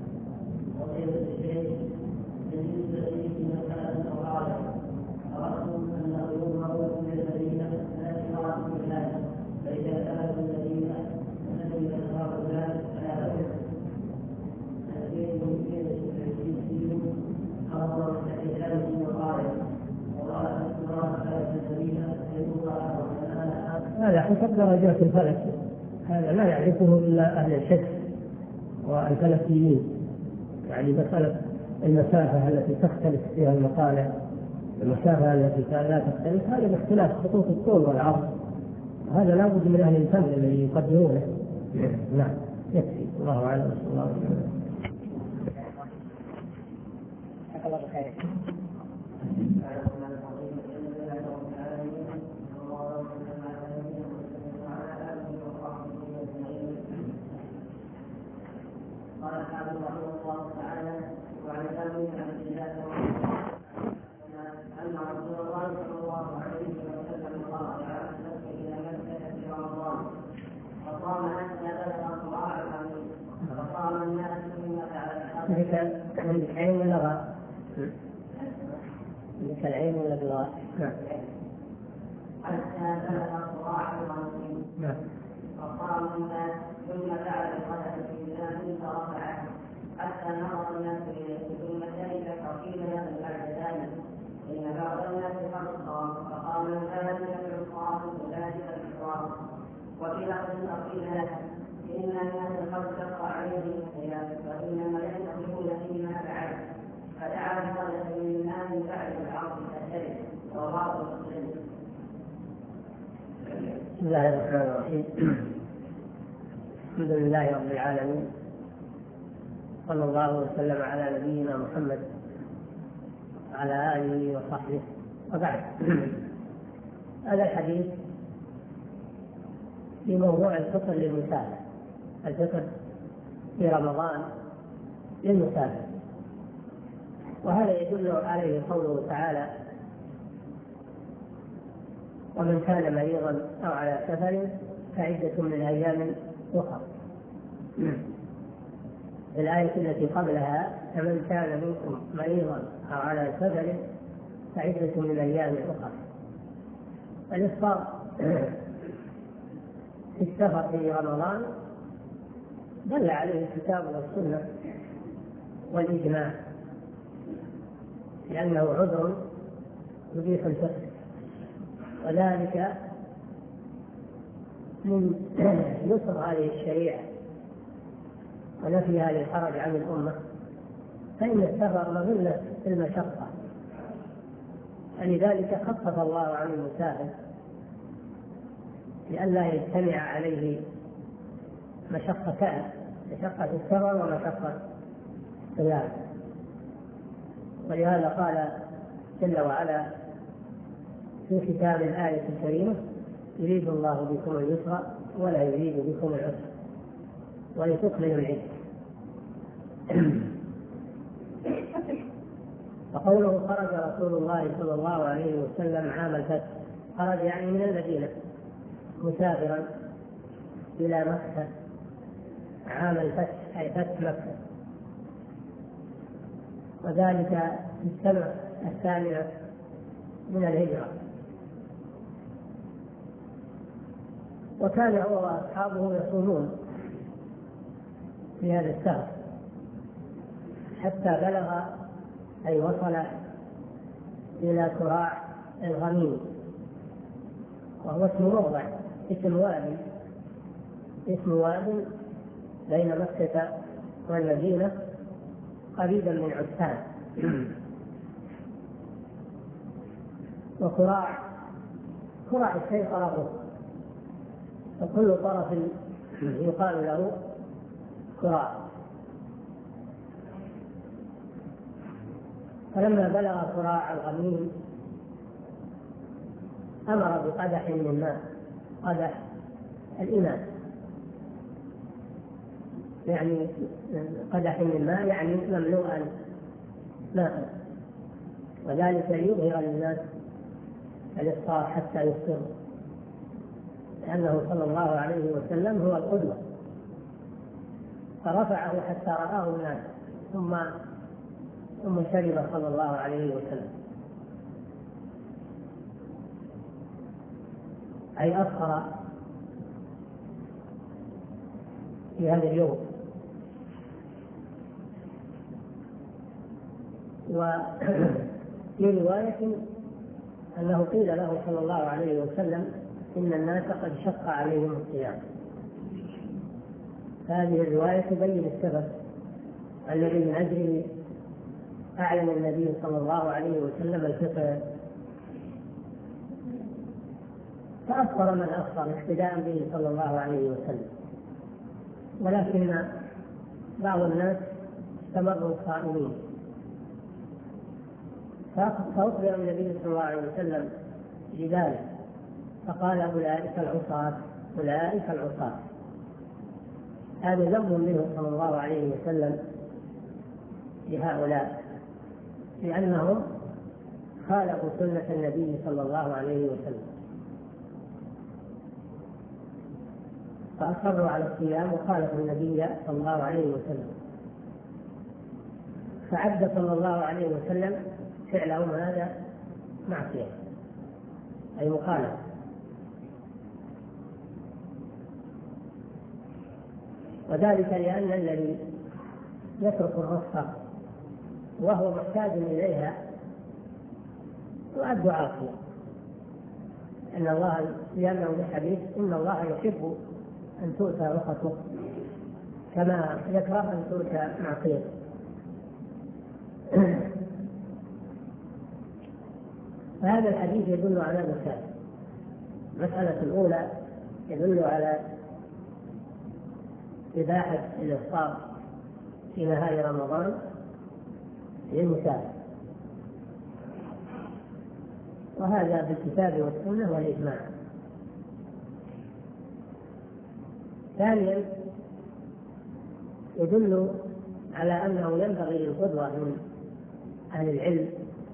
هذا حسب درجات الفلك، هذا لا يعرفه إلا أهل الحفظ والفلكيين. يعني مسألة المسافة التي تختلف فيها المطالع، المسافة التي لا تختلف، هذا باختلاف خطوط الطول والعرض، هذا لا بد من أهل الفن الذي يقدرونه. نعم، يكفي. الله أعلم. صلى الله عليه وسلم. قال الحافظ رحمه الله تعالى: وعن ابي عبد الله ان رسول الله صلى الله عليه وسلم خرج على نفسه الى مكه في رمضان فصام حتى بلغ صباح الخميس فصام الناس ثم تعالى. عندك عين ولا غاء؟ عندك العين ولا بالغاء؟ حتى بلغ صباح الخميس فصام الناس ثم بعد الغداء في بلاد فرفعه حتى نظر الناس اليه ثم ذلك فقيل له بعد ذلك ان بعض الناس قد صام فقال ذلك العصام وذلك الحصام. وفي لفظ فقيل له ان الناس قد شق عليهم الصيام وانما ينتظرون فيما فعل فدعا بصلاه لله بعد العصر فشرب رواه مسلم. بسم الله الرحمن الرحيم. الحمد لله رب العالمين، صلى الله وسلم على نبينا محمد وعلى آله وصحبه، وبعد. هذا الحديث في موضوع الفطر للمسافر، الفطر في رمضان للمسافر، وهذا يدل عليه قوله تعالى: ومن كان مريضا أو على سفر فعدة من أيام أخرى. الآية التي قبلها: فمن كان منكم مريضا أو على سفر فعدة من أيام أخرى. الإفطار في السفر في رمضان دل عليه الكتاب والسنة والإجماع، لأنه عذر يبيح الفطر، وذلك من يسر هذه الشريعة ونفيها للحرج عن الأمة، فإن السفر مظنة المشقة، ولذلك خفف الله عن المسافر لئلا يجتمع عليه مشقتان، مشقة السفر ومشقة الصيام. ولهذا قال جل وعلا في ختام الآية الكريمة: يريد الله بكم اليسر ولا يريد بكم العسر ولتكملوا العدة. وقوله خرج رسول الله صلى الله عليه وسلم عام الفتح، خرج يعني من المدينة مسافرا إلى مكة عام الفتح، أي فتح مكة، وذلك في السنة 8 من الهجرة. وكان هو وأصحابه يصومون في هذا الشهر حتى بلغ أي وصل إلى كراع الغميم، وهو اسم موضع، اسم واد بين مكة والمدينة قريبا من عسفان. وكراع الشيء طرفه، وكل طرف يقال له كراع. فلما بلغ كراع الغميم أمر بقدح من ماء، قدح الإناء، يعني قدح من ماء يعني مملوءا ماء، وذلك ليظهر للناس الإفطار حتى يفطروا، لأنه صلى الله عليه وسلم هو القدوة، فرفعه حتى رآه الناس ثم شرب صلى الله عليه وسلم، أي أفطر في هذا اليوم. وفي رواية أنه قيل له صلى الله عليه وسلم إن الناس قد شق عليهم الصيام. هذه الرواية تبين السبب الذي من أجله أعلن النبي صلى الله عليه وسلم الفطر، فأفطر من أفطر اقتداء به صلى الله عليه وسلم. ولكن بعض الناس استمروا صائمين، فأخبر النبي صلى الله عليه وسلم بذلك فقال: أولئك العصاة. هذا ذنب منه صلى الله عليه وسلم لهؤلاء، لأنهم خالفوا سنة النبي صلى الله عليه وسلم، فأصروا على الصيام وخالفوا النبي صلى الله عليه وسلم، فعد صلى الله عليه وسلم فعلهم هذا معصية أي مخالفة. وذلك لأن الذي يترك الرخصة وهو محتاج إليها يعد عاصيا، إن الله لأنه الحديث إن الله يحب أن تؤتى رخصه كما يكره أن تؤتى معصيته. فهذا الحديث يدل على مسألة. المسألة الأولى يدل على إباحة الإفطار في نهار رمضان للمسافر، وهذا بالكتاب والسنة والإجماع. ثانيا يدل على أنه ينبغي للقدوة من أهل العلم،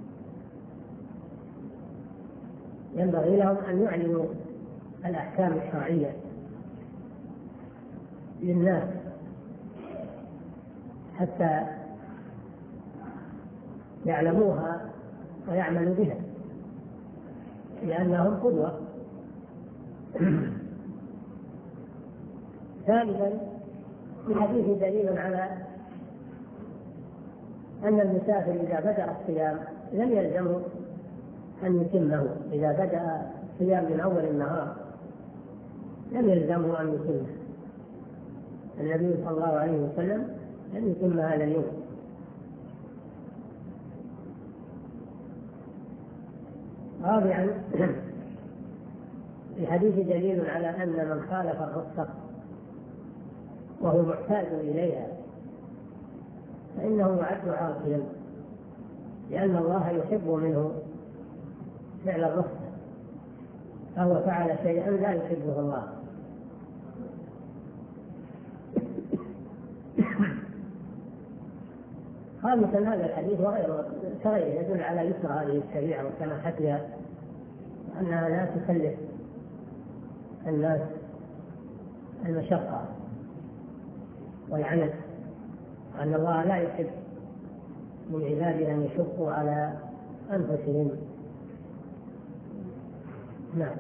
ينبغي لهم أن يعلنوا الأحكام الشرعية للناس حتى يعلموها ويعملوا بها، لأنهم قدوة. ثالثا في الحديث دليل على أن المسافر إذا بدأ الصيام لم يلزمه أن يتمه، إذا بدأ الصيام من أول النهار لم يلزمه أن يتمه، النبي صلى الله عليه وسلم لم يتم هذا اليوم. رابعا في الحديث دليل على أن من خالف الرخصة وهو محتاج إليها فإنه يعد عاصيا، لأن الله يحب منه فعل الرخصة، فهو فعل شيئا لا يحبه الله. خامسا هذا الحديث وغيره يدل على يسر هذه الشريعة وسماحتها، أنها لا تكلف الناس المشقة والعنت، وأن الله لا يحب من عباده أن يشقوا على أنفسهم. نعم.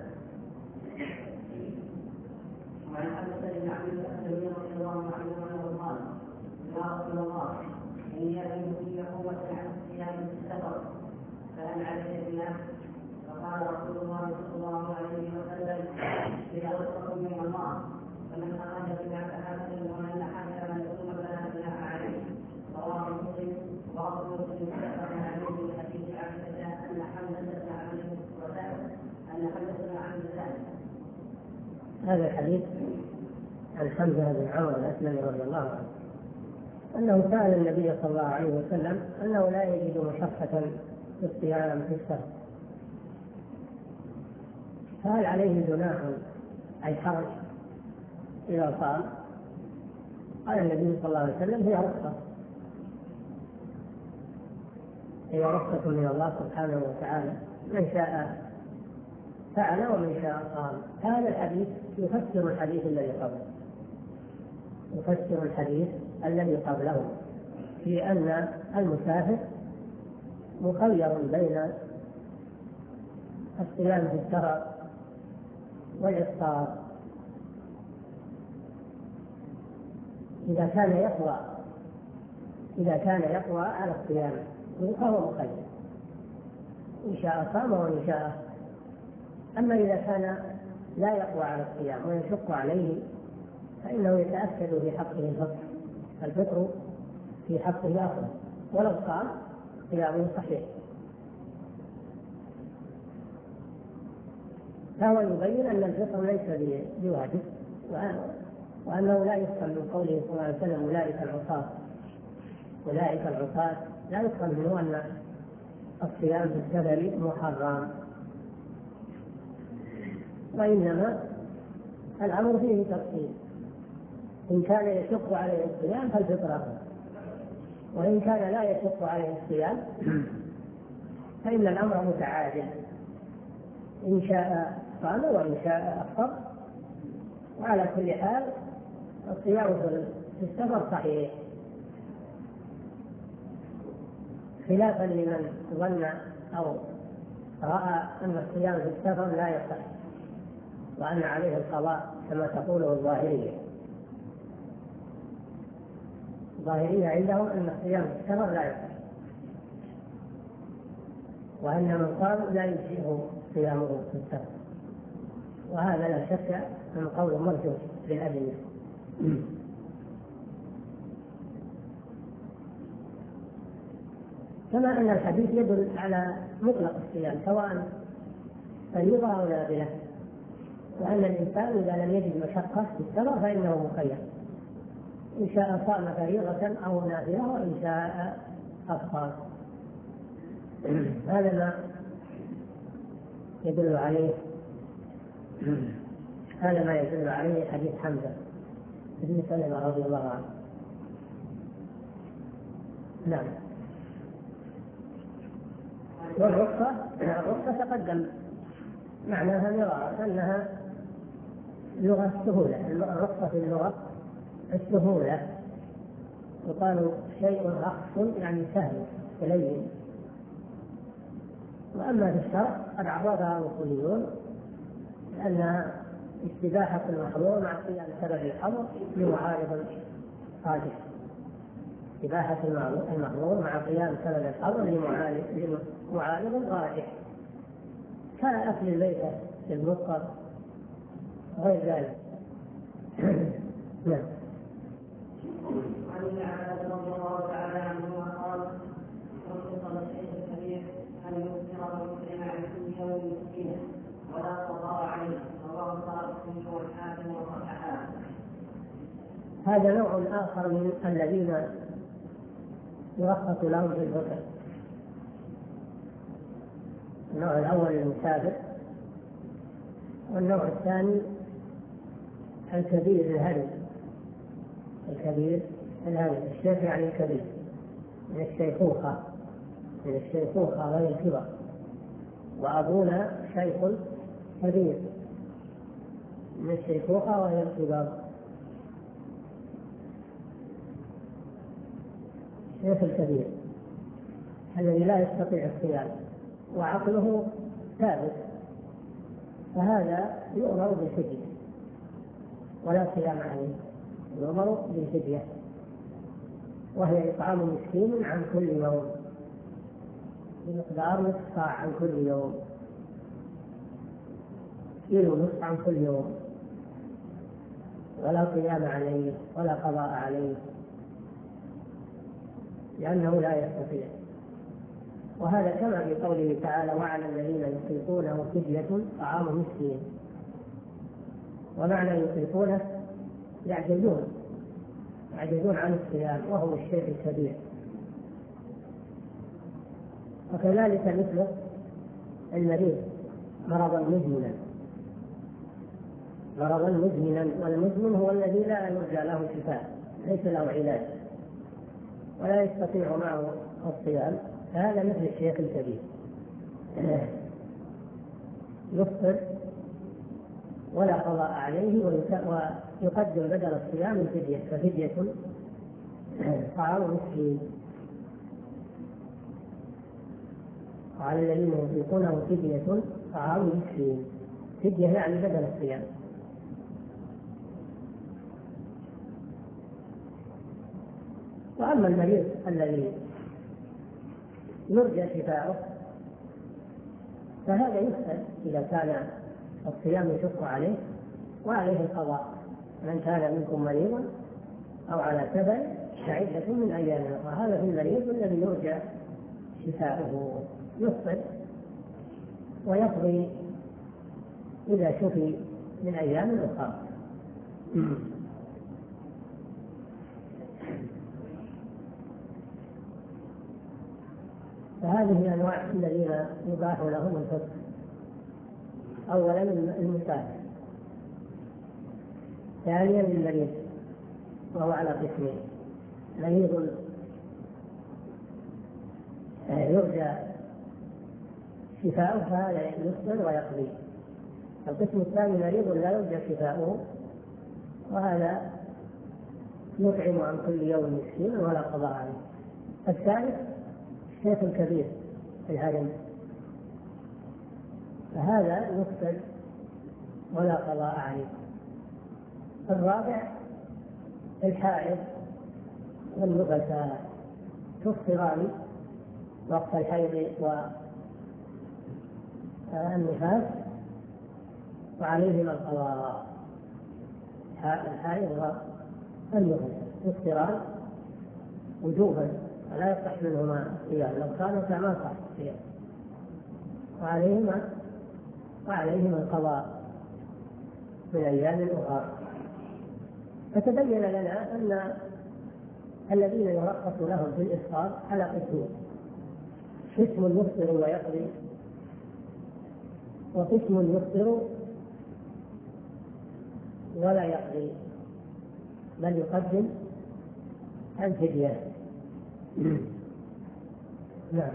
وعن حدث بن عبد الله رضي الله عنه قال: يا رسول الله إني أجد في قوة عن صيام السفر فهل علي صيام؟ فقال رسول الله صلى الله عليه وسلم: إذا رزقكم من الله فمن أراد بما فحسن ومن حكم ثم فلا جناح عليه. رواه مسلم. وروى مسلم سبق عليه من حديث عائشة أن حمزة بن عبد الله هذا الحديث عن حمزة بن عمرو الأسلمي رضي الله عنه أنه سأل النبي صلى الله عليه وسلم أنه لا يجد مشقة في الصيام في السفر، فهل عليه جناح أي حرج إذا صام؟ قال النبي صلى الله عليه وسلم: هي رخصة من الله سبحانه وتعالى، من شاء فعل ومن شاء صام. هذا الحديث يفسر الحديث الذي قبله في أن المسافر مخير بين الصيام في السفر والإفطار. إذا كان يقوى على الصيام فهو مخير، إن شاء صام وإن شاء. أما إذا كان لا يقوى على الصيام ويشق عليه فإنه يتأكد في حقه الفطر في حقه أفضل، ولو صام صيامه صحيح. فهو يبين أن الفطر ليس بواجب، وأنه لا يفهم من قوله صلى الله عليه وسلم: أولئك العصاة، لا يفهم منه أن الصيام في السفر محرم، وإنما الأمر فيه تفصيل. إن كان يشق عليه الصيام فالفطر أفضل، وإن كان لا يشق عليه الصيام فإن الأمر متعادل، إن شاء صام وإن شاء أفطر. وعلى كل حال الصيام في السفر صحيح، خلافا لمن ظن أو رأى أن الصيام في السفر لا يصح وأن عليه القضاء كما تقوله الظاهرية عندهم أن الصيام في السفر لا يصح، وأن من صام لا يجزئه صيامه في السفر، وهذا لا شك من قول مرجو بالأدلة. كما أن الحديث يدل على مطلق الصيام سواء فريضة أو نافلة، وأن الإنسان إذا لم يجد مشقة في السفر فإنه مخير، إن شاء صام فريضة أو نافلة وإن شاء أفطر. هذا ما يدل عليه حديث حمزة بن سلمة رضي الله عنه. نعم. والرخصة تقدم معناها مرارا أنها لغة السهولة. الرخصة في اللغة السهولة، يقال شيء رخص يعني سهل قليل. وأما في الشرع قد عرضها الأصوليون لأنها استباحة المحظور مع قيام سبب الحظر لمعارض راجح، استباحة المحظور مع قيام سبب الحظر لمعارض راجح، كأكل الميتة في المضطر وغير ذلك. نعم. عن ابن عباس رضي الله تعالى عنهما قال: ينقص الشيخ الكبير ان يكثر المسلم عن كل يوم مسكينا ولا قضاء عليه، رواه الطبراني والحاكم وصححه. هذا نوع آخر من الذين يرخص لهم في الفطر. النوع الأول المسافر، والنوع الثاني الكبير الهرم. الكبير الهرم، الشيخ يعني الكبير، من الشيخوخة غير الكبر، وأبونا شيخ كبير من الشيخوخة وهي الكبر. الشيخ الكبير الذي لا يستطيع الصيام وعقله ثابت، فهذا يؤمر بالفدية ولا صيام عليه، يؤمر بالفدية، وهي إطعام مسكين عن كل يوم بمقدار نصف صاع عن كل يوم، كيلو نصف عن كل يوم، ولا صيام عليه ولا قضاء عليه لأنه لا يستطيع. وهذا كما في قوله تعالى: وعلى الذين يطيقونه فدية طعام مسكين. ومعنى يطيقونه يعجزون عن الصيام، وهو الشيخ الكبير. وكذلك مثل المريض مرضا مزمنا، والمزمن هو الذي لا يرجى له شفاء، ليس له علاج ولا يستطيع معه الصيام، فهذا مثل الشيخ الكبير، يفطر ولا قضاء عليه، ويقدم بدل الصيام الفدية، ففدية طعام مسكين. وعلى الذين يطيقونه فدية طعام مسكين، فدية يعني بدل الصيام. وأما المريض الذي يرجى شفاؤه فهذا يسأل إذا كان الصيام يشق عليه وعليه القضاء، من كان منكم مريضا أو على سفر فعدة من أيام أخرى. هذا في المريض الذي يرجى شفاؤه، يفطر ويقضي إذا شفي من أيام أخرى. فهذه أنواع الذين يباح لهم الفطر. أولا المسافر، ثانيا المريض وهو على قسمين: مريض يرجى شفاؤه فهذا يفطر ويقضي. القسم الثاني مريض لا يرجى شفاؤه، وهذا يطعم عن كل يوم مسكين ولا قضاء عليه. الثالث الشيخ الكبير في الهرم، فهذا يفطر ولا قضاء عليه. الرابع الحائض والنفساء، تفطران وقت الحيض والنفاس وعليهما القضاء. الحائض والنفس تفطران وجوبا ولا يصح منهما صيام، لو كانتا ما صح الصيام، وعليهما القضاء من أيام أخرى. فتبين لنا أن الذين يرخص لهم في الإفطار على قسمين: قسم يفطر ويقضي، وقسم يفطر ولا يقضي بل يقدم الفدية. نعم.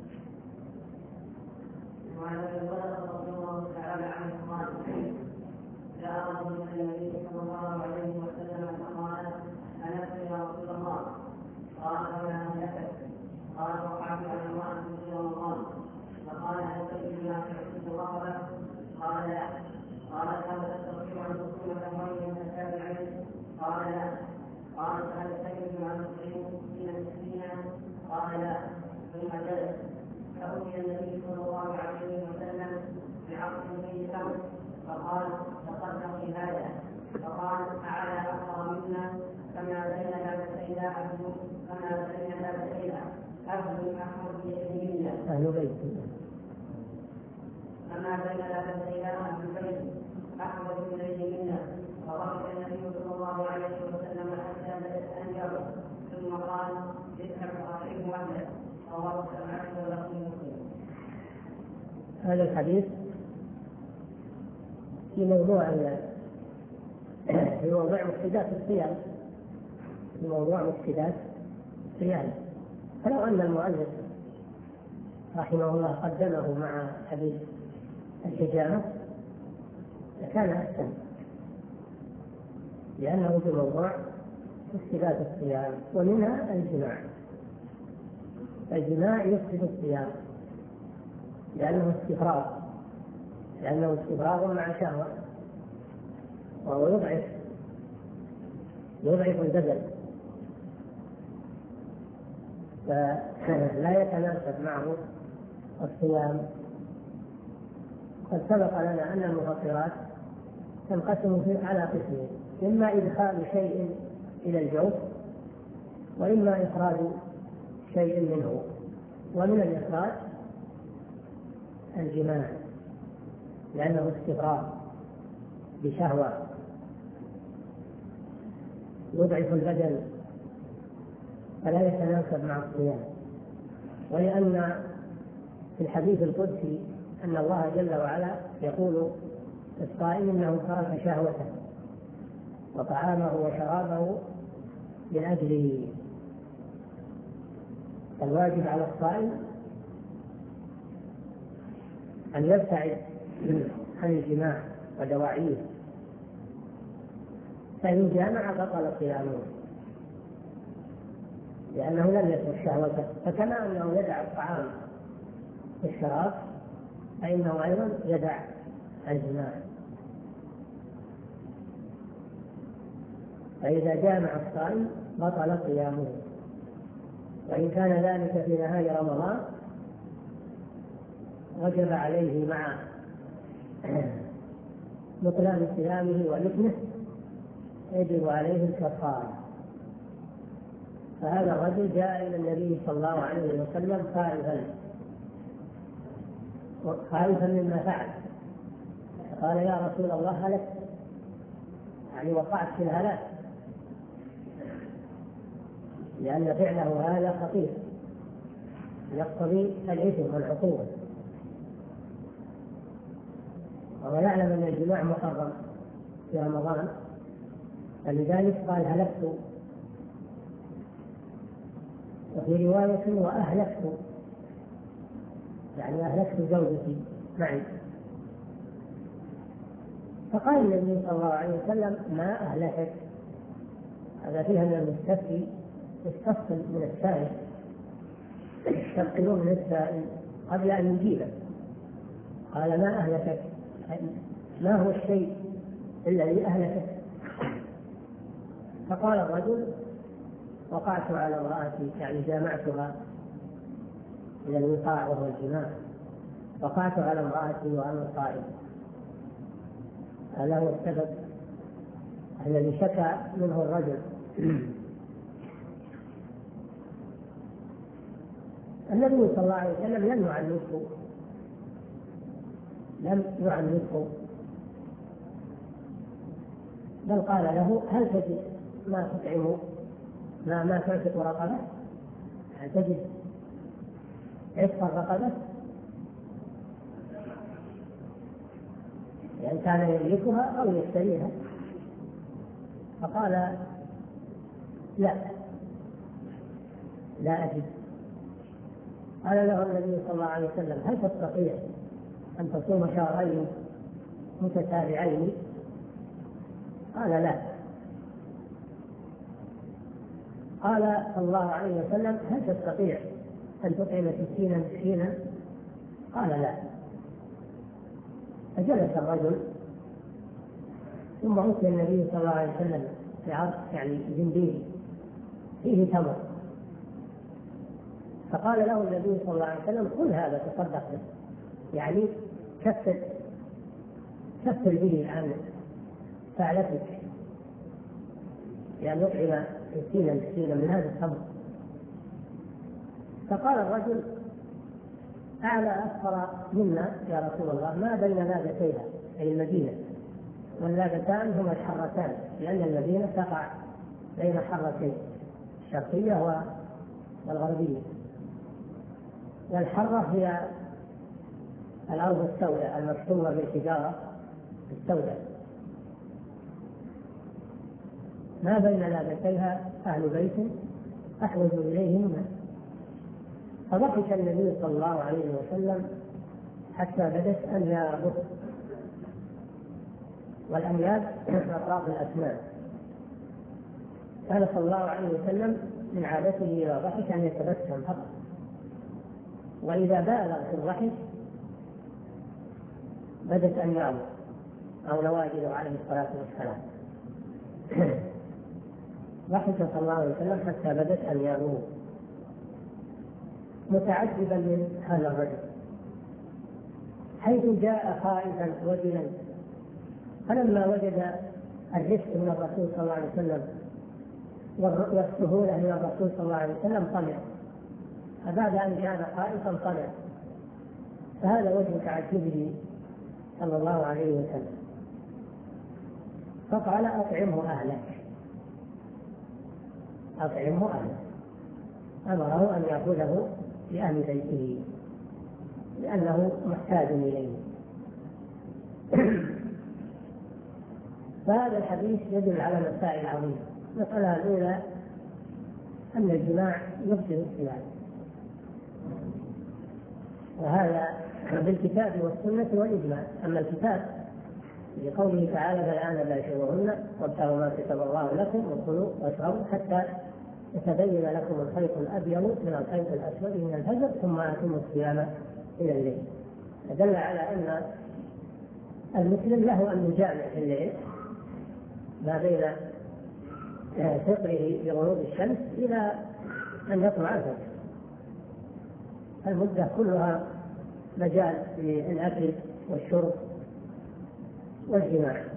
وعن ابي هريره رضي الله تعالى عنه قال: جاء رجل الى النبي صلى الله عليه وسلم فقال: انفس يا رسول الله. قال: وما اهلكت؟ قال: وقعت على امراه في رمضان. فقال: هل تجد ما تعتد رقبه؟ قال: لا. قال: هل تستطيع ان تصوم يومين متتابعين؟ قال: لا. قال: هل تجد ما تطعم مسكينا؟ قال: لا. ثم جلس، فأتي النبي صلى الله عليه وسلم بعقد فيه تمر، فقال: تصدق بهذا. فقال: أعلى أقرى منا كما بين أهل بيت. أما بين ذلك أهل البيت أحوج إليه منا، فضحك النبي صلى الله عليه وسلم حتى أنجبه ثم قال اذهب فأطعمه وحده، رواه السمعة ولفظ مسلم. هذا الحديث في موضوع مفسدات الصيام، في موضوع مفسدات الصيام. فلو أن المؤلف رحمه الله قدمه مع حديث الحجامة لكان أحسن، لأنه في موضوع مفسدات الصيام، ومنها الجماع. الجماع يفسد الصيام لأنه استفراغ مع شهوة، وهو يضعف البدن، فلا يتناسب معه الصيام. قد سبق لنا أن المفطرات تنقسم على قسمين: إما إدخال شيء إلى الجوف، وإما إخراج شيء منه. ومن الإخراج الجماع لأنه استفراغ بشهوة يضعف البدن فلا يتناسب مع الصيام. ولأن في الحديث القدسي أن الله جل وعلا يقول الصائم إنه ترك شهوته وطعامه وشرابه من أجله. الواجب على الصائم أن يبتعد عن الجماع ودواعيه، فإن جامع بطل صيامه لأنه لم يترك شهوته. فكما أنه يدع الطعام والشراب فإنه أيضا يدع الجماع. فإذا جامع الصائم بطل صيامه، وإن كان ذلك في نهاية رمضان وجب عليه مع بطلان صيامه وإثمه يجب عليه الكفارة. فهذا الرجل جاء إلى النبي صلى الله عليه وسلم خائفا مما فعل، قال يا رسول الله هلكت، يعني وقعت في الهلاك، لأن فعله هذا خطير يقتضي الإثم والعقوبة، وهو يعلم أن الجماع محرم في رمضان، فلذلك قال هلكت، وفي رواية وأهلكت، يعني أهلكت زوجتي معي. فقال النبي صلى الله عليه وسلم ما أهلكت. هذا فيها أن المستفتي يستفصل من السائل، يستفصلون من السائل قبل أن يجيبه. قال ما أهلكت، ما هو الشيء الذي أهلكت؟ فقال الرجل وقعت على امرأتي، يعني جامعتها إلى الوقاع وهو الجماع، وقعت على امرأتي وأنا صائم. هذا هو السبب الذي شكى منه الرجل. النبي صلى الله عليه وسلم لم يعنفه، بل قال له هل تجد ما تطعمه، ما تعتق رقبة، هل تجد عتق الرقبة؟ يعني كان يملكها أو يشتريها. فقال لا أجد. قال له النبي صلى الله عليه وسلم هل تستطيع أن تصوم شهرين متتابعين؟ قال لا. قال صلى الله عليه وسلم هل تستطيع أن تطعم 60 مسكينا؟ قال لا. فجلس الرجل، ثم أتي النبي صلى الله عليه وسلم بعرض يعني جنديه فيه تمر، فقال له النبي صلى الله عليه وسلم خذ هذا تصدق به، يعني كفر به عن فعلتك، يعني يطعم 60 مسكينا من هذا التمر. فقال الرجل: أعلى أسفر منا يا رسول الله، ما بين ناقتيها، أي المدينة، والناقتان هما الحرتان، لأن المدينة تقع بين حرتين، الشرقية والغربية. والحرة هي الأرض السوداء المكتومة بالحجارة السوداء. ما بين ناقتيها أهل بيت أحوج إليه منا. فضحك النبي صلى الله عليه وسلم حتى بدت أنيابه، والأنياب أطراف الأسنان. كان صلى الله عليه وسلم من عادته إذا ضحك أن يتبسم فقط، وإذا بالغ في الضحك بدت أنيابه أو نواجذه عليه الصلاة والسلام. ضحك صلى الله عليه وسلم حتى بدت أنيابه متعجبا من هذا الرجل، حيث جاء خائفا وجلا. فلما وجد الرفق من الرسول صلى الله عليه وسلم والسهولة من الرسول صلى الله عليه وسلم طمع، فبعد أن جاء خائفا طمع. فهذا وجه تعجبه صلى الله عليه وسلم. فقال: أطعمه أهلك، أطعمه أهلك. أمره أن يأخذه لأهل بيته لأنه محتاج إليه. فهذا الحديث يدل على مسائل عظيمة. المسألة الأولى أن الجماع يبطل الصيام، وهذا بالكتاب والسنة والإجماع. أما الكتاب لقوله تعالى: فالآن باشروهن وابتغوا ما كتب الله لكم وكلوا واشربوا حتى يتبين لكم الخيط الأبيض من الخيط الأسود من الفجر ثم أتموا الصيام إلى الليل. فدل على أن المسلم له أن يجامع في الليل ما بين فطره بغروب الشمس إلى أن يطلع الفجر. المدة كلها مجال للأكل والشرب والجماع.